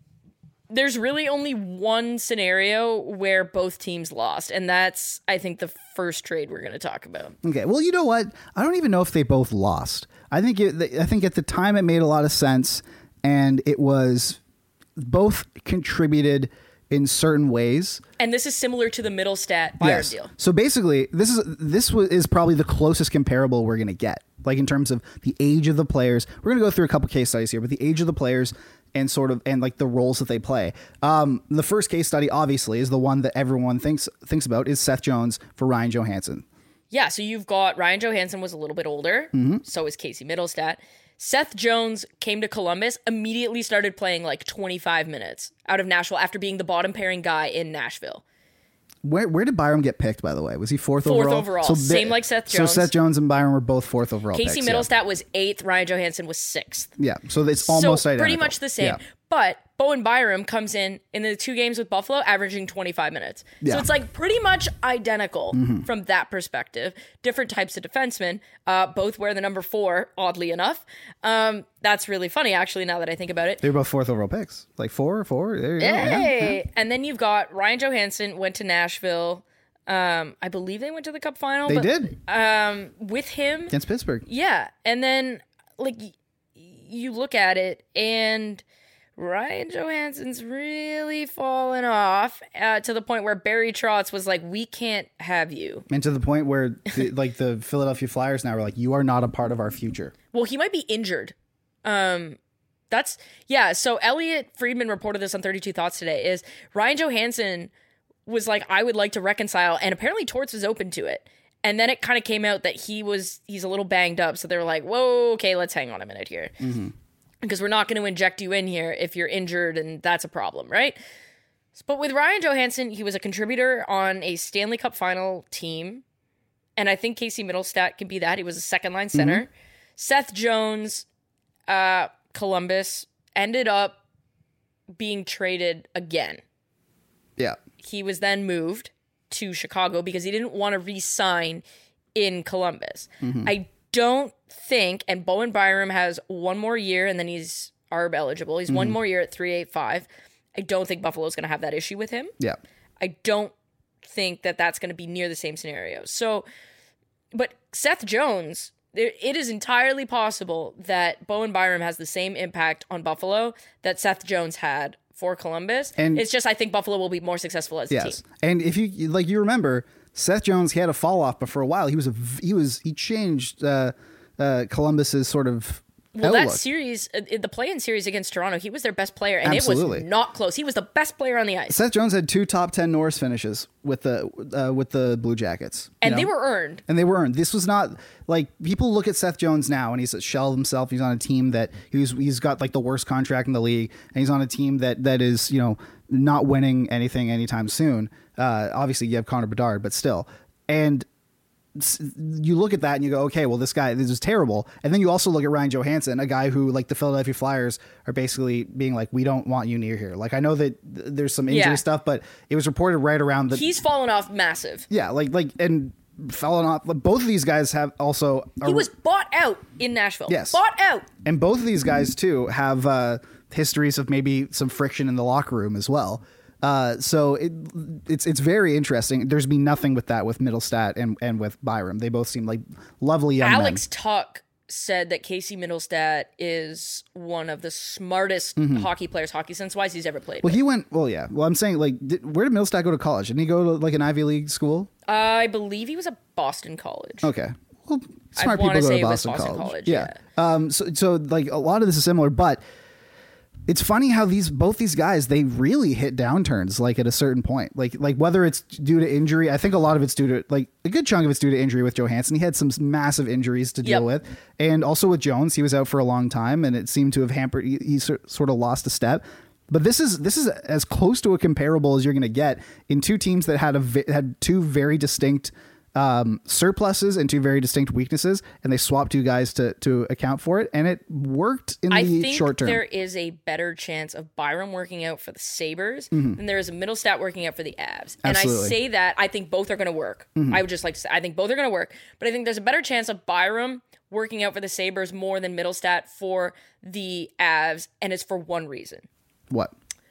there's really only one scenario where both teams lost, and that's, I think, the first trade we're going to talk about. Okay. Well, you know what? I don't even know if they both lost. I think it, I think at the time it made a lot of sense, and it was both contributed in certain ways. And this is similar to the Middlestat Bayern Yes. deal. So basically, this is this was, is probably the closest comparable we're going to get, like in terms of the age of the players. We're going to go through a couple case studies here, but the age of the players and sort of and like the roles that they play. Um, the first case study, obviously, is the one that everyone thinks thinks about is Seth Jones for Ryan Johansson. Yeah, so you've got Ryan Johansson was a little bit older. Mm-hmm. So is Casey Middlestat. Seth Jones came to Columbus, immediately started playing like twenty-five minutes out of Nashville after being the bottom pairing guy in Nashville. Where where did Byram get picked, by the way? Was he fourth, Fourth overall? overall. So Same like Seth Jones. So Seth Jones and Byram were both fourth overall Casey picks, Middlestat was eighth. Ryan Johansson was sixth. Yeah. yeah. So it's almost so identical. pretty much the same. Yeah. But Bowen Byram comes in in the two games with Buffalo, averaging twenty-five minutes. Yeah. So it's like pretty much identical Mm-hmm. from that perspective. Different types of defensemen. Uh, both wear the number four, oddly enough. Um, that's really funny, actually, now that I think about it. They were both fourth overall picks. Like four, four. There you go. Yeah, Hey! yeah. And then you've got Ryan Johansson went to Nashville. Um, I believe they went to the Cup final. They but, did. Um, with him. Against Pittsburgh. Yeah. And then, like, y- you look at it, and Ryan Johansson's really fallen off uh, to the point where Barry Trotz was like, we can't have you. And to the point where, the, like, the Philadelphia Flyers now are like, you are not a part of our future. Well, he might be injured. Um, that's, yeah. So Elliot Friedman reported this on thirty-two Thoughts today, is Ryan Johansson was like, I would like to reconcile, and apparently Torts was open to it. And then it kind of came out that he was, he's a little banged up. So they were like, whoa, okay, let's hang on a minute here. Mm-hmm. Because we're not going to inject you in here if you're injured, and that's a problem, right? But with Ryan Johansson, he was a contributor on a Stanley Cup final team. And I think Casey Middlestat can be that. He was a second line center. Mm-hmm. Seth Jones, uh, Columbus, ended up being traded again. Yeah. He was then moved to Chicago because he didn't want to re-sign in Columbus. Mm-hmm. I don't think, and Bowen Byram has one more year and then he's A R B eligible. He's Mm-hmm. one more year at three eighty-five. I don't think Buffalo's going to have that issue with him. Yeah. I don't think that that's going to be near the same scenario. So, but Seth Jones, there, it is entirely possible that Bowen Byram has the same impact on Buffalo that Seth Jones had for Columbus. And- it's just, I think Buffalo will be more successful as a Yes. team. And if you, like, you remember, Seth Jones, he had a fall off, but for a while, he was a, v- he was, he changed uh, uh, Columbus's sort of Well, outlook. that series, uh, the play-in series against Toronto, he was their best player, and Absolutely. it was not close. He was the best player on the ice. Seth Jones had two top ten Norris finishes with the uh, with the Blue Jackets, you And know? they were earned. and they were earned. This was not like people look at Seth Jones now and he's a shell of himself. He's on a team that he's he's got like the worst contract in the league, and he's on a team that that is you know not winning anything anytime soon. Uh, obviously, you have Connor Bedard, but still. And you look at that and you go, okay, well, this guy, this is terrible. And then you also look at Ryan Johansson, a guy who, like, the Philadelphia Flyers are basically being like, we don't want you near here. Like, I know that th- there's some injury Yeah. stuff, but it was reported right around the. He's fallen off massive. Yeah, like, like, and fallen off. Both of these guys have also. He was bought out in Nashville. Yes. Bought out. And both of these guys, too, have uh, histories of maybe some friction in the locker room as well. Uh, so it, it's it's very interesting. There's been nothing with that with Middlestat and, and with Byram. They both seem like lovely young Alex men. Tuck said that Casey Middlestat is one of the smartest hockey players, hockey sense wise, he's ever played. Well, with. he went. Well, yeah. Well, I'm saying, like, did, where did Middlestat go to college? Didn't he go to like an Ivy League school? I believe he was at Boston College. Okay. Well, I smart wanna people go say to it was Boston, Boston College. College, Yeah. Um. So, so like a lot of this is similar, but it's funny how these both these guys, they really hit downturns like at a certain point. Like like whether it's due to injury, I think a lot of it's due to like a good chunk of it's due to injury with Johansson. He had some massive injuries to deal Yep. with, and also with Jones, he was out for a long time, and it seemed to have hampered. He, he sort of lost a step. But this is this is as close to a comparable as you're going to get in two teams that had a vi- had two very distinct um, surpluses and two very distinct weaknesses, and they swapped two guys to to account for it, and it worked in I the think short term. there is a better chance of Byram working out for the Sabres Mm-hmm. than there is a Middlestat working out for the Avs. And I Absolutely. say that I think both are going to work. Mm-hmm. I would just like to say I think both are going to work, but I think there's a better chance of Byram working out for the Sabres more than Middlestat for the Avs, and it's for one reason. What?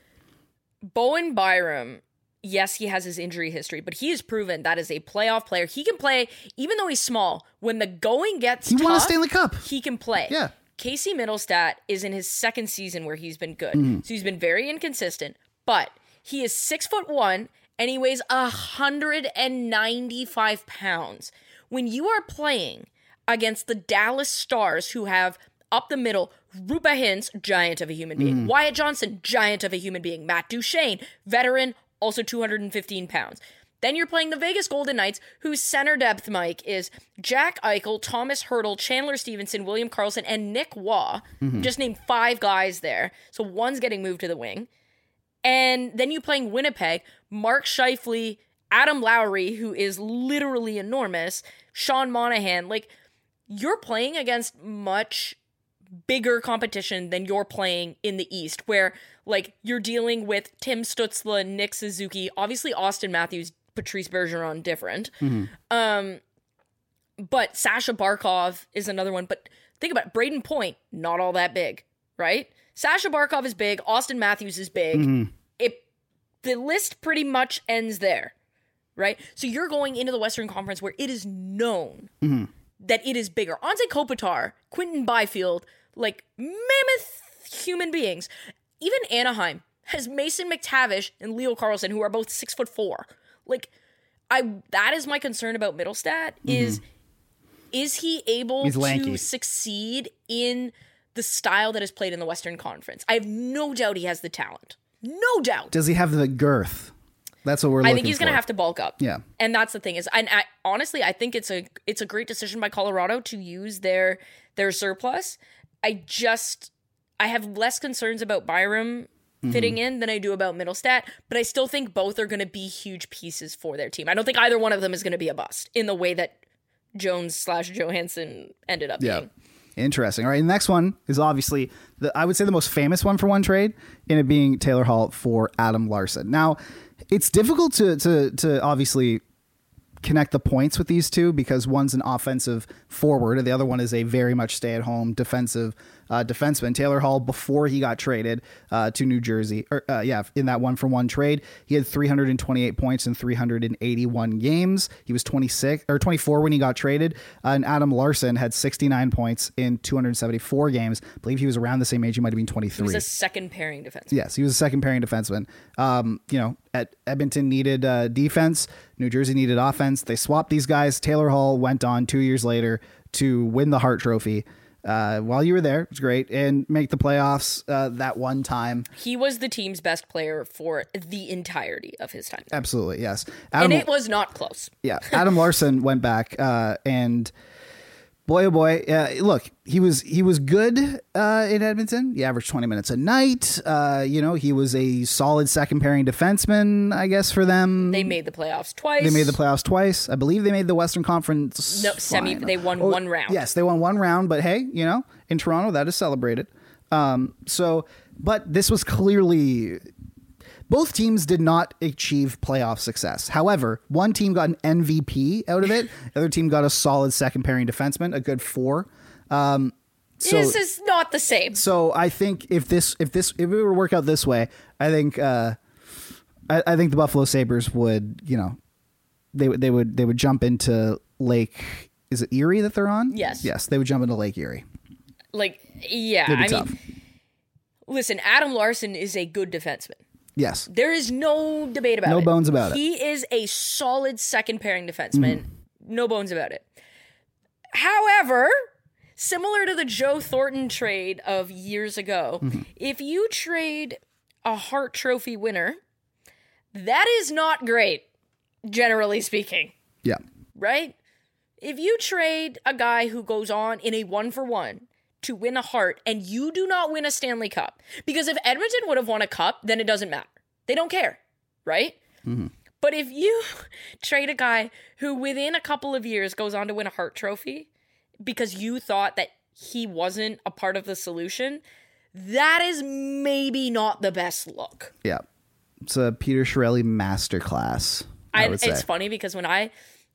Bowen Byram, yes, he has his injury history, but he has proven that is a playoff player. He can play, even though he's small, when the going gets He tough, won a Stanley Cup. he can play. Yeah. Casey Middlestat is in his second season where he's been good. Mm-hmm. So he's been very inconsistent, but he is six foot one and he weighs one hundred ninety-five pounds. When you are playing against the Dallas Stars, who have up the middle, Rupa Hintz, giant of a human being. Mm. Wyatt Johnson, giant of a human being. Matt Duchene, veteran, also two hundred fifteen pounds. Then you're playing the Vegas Golden Knights, whose center depth, Mike, is Jack Eichel, Thomas Hertl, Chandler Stevenson, William Karlsson, and Nick Waugh. Mm-hmm. Just named five guys there. So one's getting moved to the wing. And then you're playing Winnipeg, Mark Scheifele, Adam Lowry, who is literally enormous, Sean Monahan. Like, you're playing against much bigger competition than you're playing in the East, where, like, you're dealing with Tim Stützle, Nick Suzuki, obviously Austin Matthews, Patrice Bergeron, different. Mm-hmm. Um, but Sasha Barkov is another one. But think about it, Braden Point, not all that big, right? Sasha Barkov is big, Austin Matthews is big. Mm-hmm. It the list pretty much ends there, right? So you're going into the Western Conference where it is known Mm-hmm. that it is bigger. Anze Kopitar, Quentin Byfield, like mammoth human beings. Even Anaheim has Mason McTavish and Leo Carlsson, who are both six foot four. Like, I that is my concern about Middlestat. Is is he able He's lanky. to succeed in the style that is played in the Western Conference? I have no doubt he has the talent. No doubt. Does he have the girth? That's what we're looking for. I think he's going to have to bulk up. Yeah. And that's the thing is, and I, honestly, I think it's a it's a great decision by Colorado to use their their surplus. I just I have less concerns about Byram fitting in than I do about Middlestat, but I still think both are going to be huge pieces for their team. I don't think either one of them is going to be a bust in the way that Jones slash Johansson ended up Yeah. being. Interesting. All right. The next one is obviously, the, I would say, the most famous one for one trade, in it being Taylor Hall for Adam Larson. Now, it's difficult to to to obviously connect the points with these two because one's an offensive forward and the other one is a very much stay-at-home defensive uh, defenseman. Taylor Hall, before he got traded uh, to New Jersey, or uh, yeah, in that one-for-one trade, he had three hundred twenty-eight points in three hundred eighty-one games. He was twenty-six or twenty-four when he got traded, uh, and Adam Larson had sixty-nine points in two hundred seventy-four games. I believe he was around the same age. He might have been twenty-three. He was a second pairing defenseman. Yes, he was a second pairing defenseman. Um, you know, at Edmonton needed uh, defense, New Jersey needed offense. They swapped these guys. Taylor Hall went on two years later to win the Hart Trophy. Uh, while you were there, it was great, and make the playoffs uh, that one time. He was the team's best player for the entirety of his time. Absolutely, yes. Adam, And it was not close. yeah, Adam Larson went back uh, and boy, oh boy. Uh, look, he was he was good uh, in Edmonton. He averaged twenty minutes a night. Uh, you know, he was a solid second pairing defenseman, I guess, for them. They made the playoffs twice. They made the playoffs twice. I believe they made the Western Conference. No, semi. final. They won oh, one round. Yes, they won one round. But hey, you know, in Toronto, that is celebrated. Um, so, but this was clearly. Both teams did not achieve playoff success. However, one team got an M V P out of it. The other team got a solid second pairing defenseman, a good four. Um, so, this is not the same. So I think if this, if this, if it were to work out this way, I think, uh, I, I think the Buffalo Sabres would, you know, they would, they would, they would jump into Lake. Is it Erie that they're on? Yes. Yes, they would jump into Lake Erie. Like, yeah, It'd be I tough. mean, listen, Adam Larson is a good defenseman. Yes. There is no debate about No it. bones about it. He is a solid second pairing defenseman. Mm. No bones about it. However, similar to the Joe Thornton trade of years ago, mm-hmm. if you trade a Hart Trophy winner, that is not great, generally speaking. Yeah. Right? If you trade a guy who goes on in a one-for-one to win a Hart, and you do not win a Stanley Cup. Because if Edmonton would have won a cup, then it doesn't matter. They don't care, right? Mm-hmm. But if you trade a guy who within a couple of years goes on to win a Hart Trophy because you thought that he wasn't a part of the solution, that is maybe not the best look. Yeah. It's a Peter Chiarelli masterclass, I, I would say. It's funny because when I,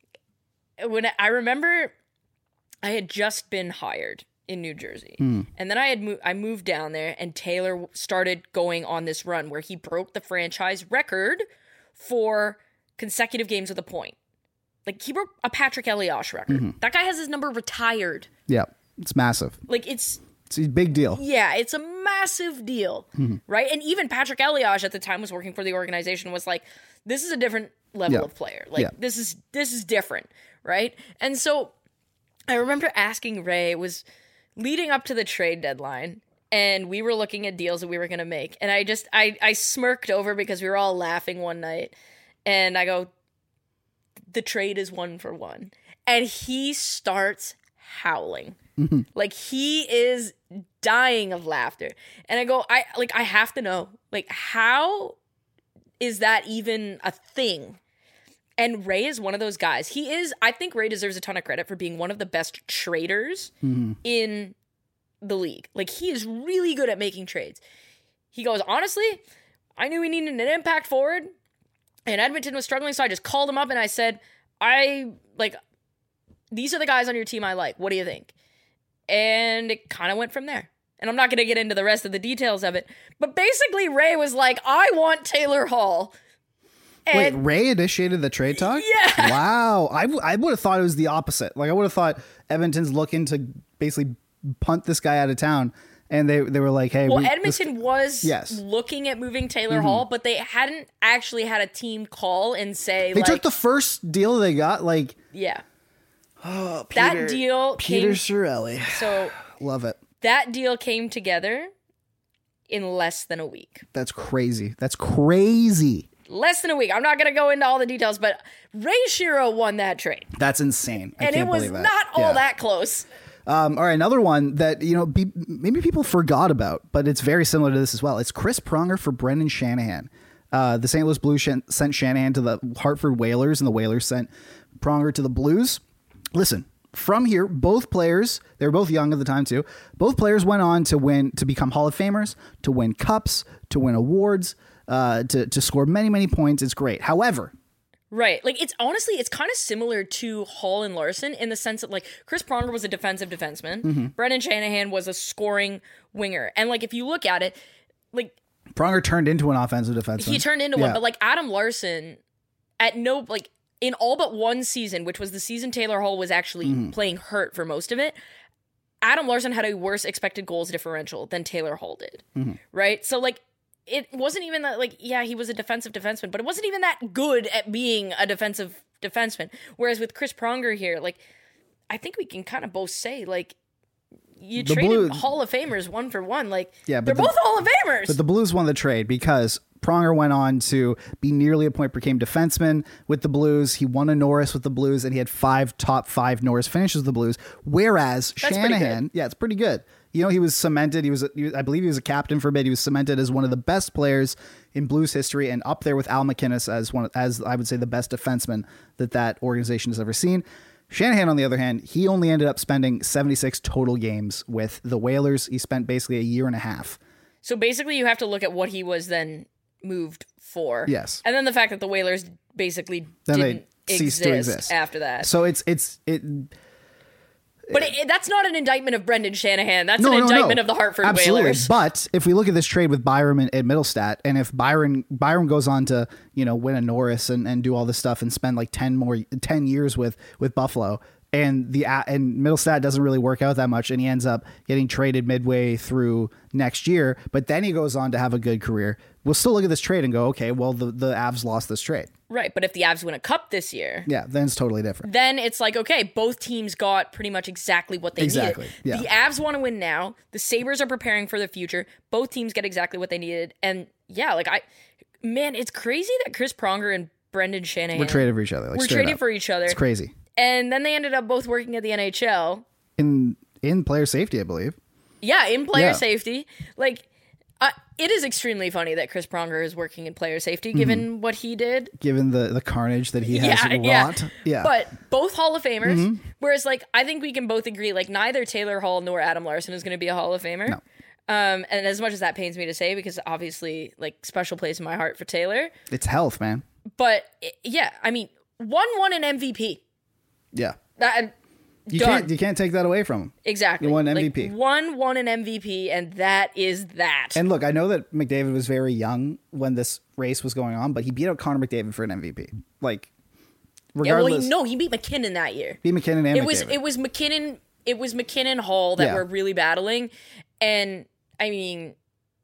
when I, I remember I had just been hired in New Jersey. Mm. And then I had mo- I moved down there, and Taylor started going on this run where he broke the franchise record for consecutive games with a point. Like, he broke a Patrick Elias record. Mm-hmm. That guy has his number retired. Yeah, it's massive. Like, it's... It's a big deal. Yeah, it's a massive deal, mm-hmm. right? And even Patrick Elias at the time was working for the organization, was like, this is a different level yeah. of player. Like, yeah. this is this is different, right? And so I remember asking Ray, was... leading up to the trade deadline, and we were looking at deals that we were going to make. And I just, I, I smirked over because we were all laughing one night. And I go, the trade is one for one. And he starts howling. Mm-hmm. Like, he is dying of laughter. And I go, I like, I have to know, like, how is that even a thing? And Ray is one of those guys. He is, I think Ray deserves a ton of credit for being one of the best traders mm-hmm. in the league. Like, he is really good at making trades. He goes, honestly, I knew we needed an impact forward, and Edmonton was struggling, so I just called him up and I said, I, like, these are the guys on your team I like. What do you think? And it kind of went from there. And I'm not going to get into the rest of the details of it, but basically Ray was like, I want Taylor Hall. And wait, Ray initiated the trade talk? Yeah. Wow. I, w- I would have thought it was the opposite. Like, I would have thought Edmonton's looking to basically punt this guy out of town. And they, they were like, hey. Well, we, Edmonton this... was yes. looking at moving Taylor mm-hmm. Hall, but they hadn't actually had a team call and say, they like. They took the first deal they got, like. Yeah. Oh, Peter, that deal Peter came. Chiarelli. So. Love it. That deal came together in less than a week. That's crazy. That's crazy. Less than a week. I'm not going to go into all the details, but Ray Shero won that trade. That's insane. I and can't it was believe that. not all yeah. that close. Um, all right, another one that, you know, be, maybe people forgot about, but it's very similar to this as well. It's Chris Pronger for Brendan Shanahan. Uh, the Saint Louis Blues sh- sent Shanahan to the Hartford Whalers, and the Whalers sent Pronger to the Blues. Listen, from here, both players, they were both young at the time too, both players went on to win, to become Hall of Famers, to win cups, to win awards, uh, to, to score many, many points. It's great. However... Right. Like, it's honestly, it's kind of similar to Hall and Larson in the sense that, like, Chris Pronger was a defensive defenseman. Mm-hmm. Brendan Shanahan was a scoring winger. And, like, if you look at it, like... Pronger turned into an offensive defenseman. He turned into yeah. one. But, like, Adam Larson, at no, like, in all but one season, which was the season Taylor Hall was actually mm-hmm. playing hurt for most of it, Adam Larson had a worse expected goals differential than Taylor Hall did. Mm-hmm. Right? So, like... It wasn't even that, like, yeah, he was a defensive defenseman, but it wasn't even that good at being a defensive defenseman. Whereas with Chris Pronger here, like, I think we can kind of both say, like, you the traded Blue, Hall of Famers one for one. Like, yeah, but they're the, both Hall of Famers. But the Blues won the trade because Pronger went on to be nearly a point per game defenseman with the Blues. He won a Norris with the Blues, and he had five top five Norris finishes with the Blues. Whereas That's Shanahan, yeah, it's pretty good. You know, he was cemented. He was, a, he was, I believe, he was a captain for a bit. He was cemented as one of the best players in Blues history, and up there with Al McInnes as one, as I would say, the best defenseman that that organization has ever seen. Shanahan, on the other hand, he only ended up spending seventy-six total games with the Whalers. He spent basically a year and a half. So basically, you have to look at what he was then moved for. Yes. And then the fact that the Whalers basically Then didn't they ceased exist, to exist after that. So it's it's it. But it, it, that's not an indictment of Brendan Shanahan. That's No, an no, indictment no. of the Hartford Absolutely. Whalers. But if we look at this trade with Byram at Middlestat, and if Byron Byram goes on to, you know, win a Norris and, and do all this stuff and spend like ten more ten years with with Buffalo, and the and Middlestat doesn't really work out that much, and he ends up getting traded midway through next year, but then he goes on to have a good career, we'll still look at this trade and go, okay, well, the, the Avs lost this trade. Right, but if the Avs win a cup this year, Yeah, then it's totally different. then it's like, okay, both teams got pretty much exactly what they Exactly, needed. yeah. The Avs want to win now. The Sabres are preparing for the future. Both teams get exactly what they needed. And yeah, like I, man, it's crazy that Chris Pronger and Brendan Shanahan We're traded for each other. Like, were straight traded up. for each other. It's crazy. And then they ended up both working at the N H L. In in player safety, I believe. Yeah, in player Yeah. safety. Like, uh, it is extremely funny that Chris Pronger is working in player safety, given what he did. Given the, the carnage that he has Yeah, wrought. yeah. Yeah. But both Hall of Famers. Whereas, like, I think we can both agree, like, neither Taylor Hall nor Adam Larson is going to be a Hall of Famer. No. Um, and as much as that pains me to say, because obviously, like, special place in my heart for Taylor. It's health, man. But, i- yeah, I mean, one won an M V P. Yeah. That You done. can't you can't take that away from him. Exactly. You won Like, M V P. one won an M V P, and that is that. And look, I know that McDavid was very young when this race was going on, but he beat out Connor McDavid for an M V P. Like, yeah, well, regardless, he, no, he beat McKinnon that year. beat McKinnon and It was McDavid. it was McKinnon it was McKinnon Hall that Yeah. were really battling, and I mean,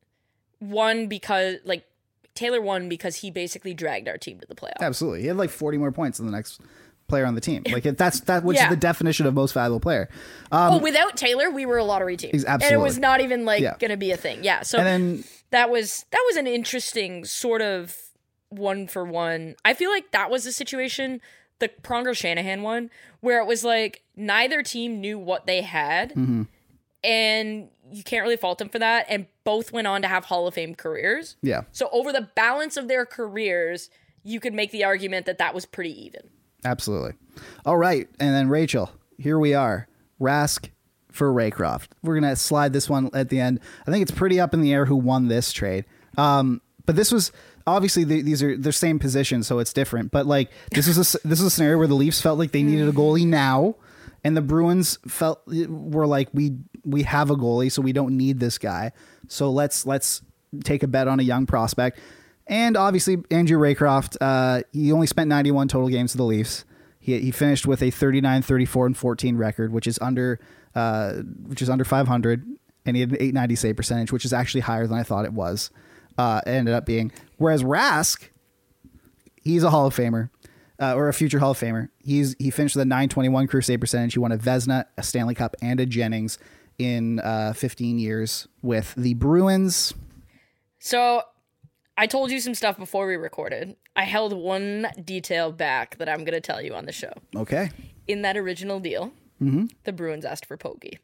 one because like Taylor won because he basically dragged our team to the playoffs. Absolutely, he had like forty more points than the next player on the team. Like that's that, which Yeah. is the definition of most valuable player. Um, oh, without Taylor, we were a lottery team, Ex- and it absolutely. was not even like Yeah. going to be a thing. Yeah, so and then that was that was an interesting sort of one for one. I feel like that was the situation, the Pronger Shanahan one, where it was like neither team knew what they had, Mm-hmm. and you can't really fault them for that. And both went on to have Hall of Fame careers. yeah, So over the balance of their careers, you could make the argument that that was pretty even. absolutely. All right, and then Rachel, here we are, Rask for Raycroft. We're gonna slide this one at the end. I think it's pretty up in the air who won this trade. Um, but this was obviously the, these are the same position, so it's different. But like this is a this is a scenario where the Leafs felt like they needed a goalie now, and the Bruins felt were like we we have a goalie, so we don't need this guy. So let's let's take a bet on a young prospect. And obviously Andrew Raycroft, uh, he only spent ninety-one total games for the Leafs. He he finished with a thirty-nine, thirty-four, and fourteen record, which is under uh, which is under five hundred, and he had an eight ninety save percentage, which is actually higher than I thought it was. Uh, it ended up being. Whereas Rask, he's a Hall of Famer, uh, or a future Hall of Famer. He's he finished with a nine twenty-one career save percentage. He won a Vezina, a Stanley Cup, and a Jennings in uh, fifteen years with the Bruins. So I told you some stuff before we recorded. I held one detail back that I'm going to tell you on the show. Okay. In that original deal, Mm-hmm. the Bruins asked for Pogge.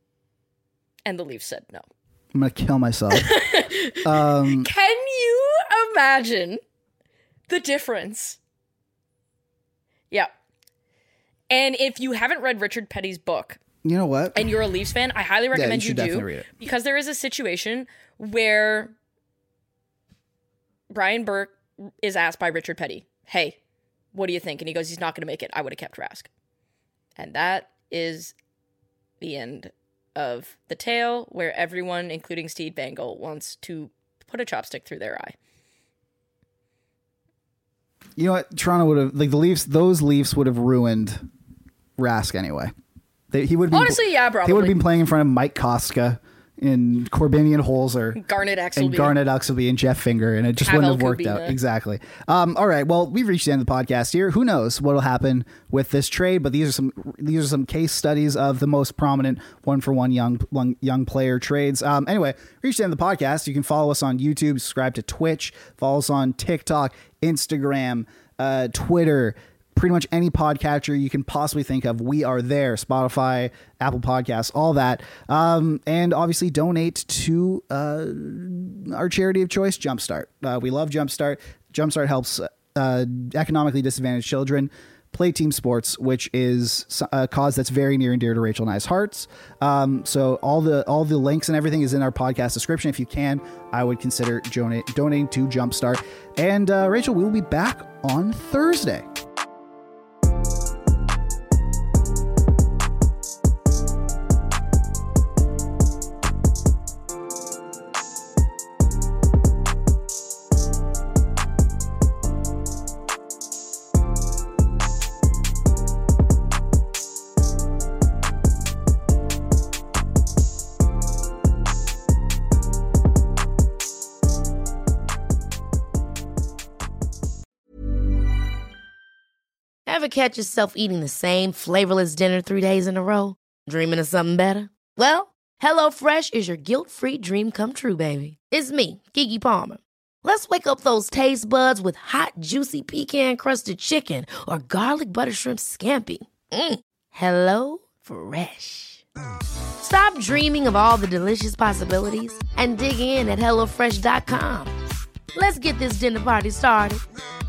And the Leafs said no. I'm going to kill myself. um, Can you imagine the difference? Yeah. And if you haven't read Richard Petty's book you know what? and you're a Leafs fan, I highly recommend you you, should do. definitely read it. Because there is a situation where Brian Burke is asked by Richard Petty, hey, what do you think? And he goes, he's not going to make it. I would have kept Rask. And that is the end of the tale where everyone, including Steve Dangle, wants to put a chopstick through their eye. You know what? Toronto would have, like the Leafs, those Leafs would have ruined Rask anyway. They, he would have been, Honestly, yeah, He would probably. have been playing in front of Mike Kostka and Corbinian Holzer. Garnet Axelby. And Garnet Axelby and Jeff Finger, and it just Pavel wouldn't have worked Kubina. out. Exactly. Um, all right. Well, we've reached the end of the podcast here. Who knows what will happen with this trade? But these are some these are some case studies of the most prominent one for one young young, young player trades. Um, anyway, reached the end of the podcast. You can follow us on YouTube, subscribe to Twitch, follow us on TikTok, Instagram, uh, Twitter. Pretty much any podcatcher you can possibly think of, we are there. Spotify, Apple Podcasts, all that. Um, and obviously donate to uh, our charity of choice, Jumpstart. Uh, we love Jumpstart. Jumpstart helps uh, economically disadvantaged children play team sports, which is a cause that's very near and dear to Rachel and I's hearts. Um, so all the all the links and everything is in our podcast description. If you can, I would consider donate, donating to Jumpstart. And uh, Rachel, we will be back on Thursday. Ever catch yourself eating the same flavorless dinner three days in a row? Dreaming of something better? Well, HelloFresh is your guilt-free dream come true, baby. It's me, Keke Palmer. Let's wake up those taste buds with hot, juicy pecan-crusted chicken or garlic butter shrimp scampi. Mm. Hello Fresh. Stop dreaming of all the delicious possibilities and dig in at HelloFresh dot com. Let's get this dinner party started.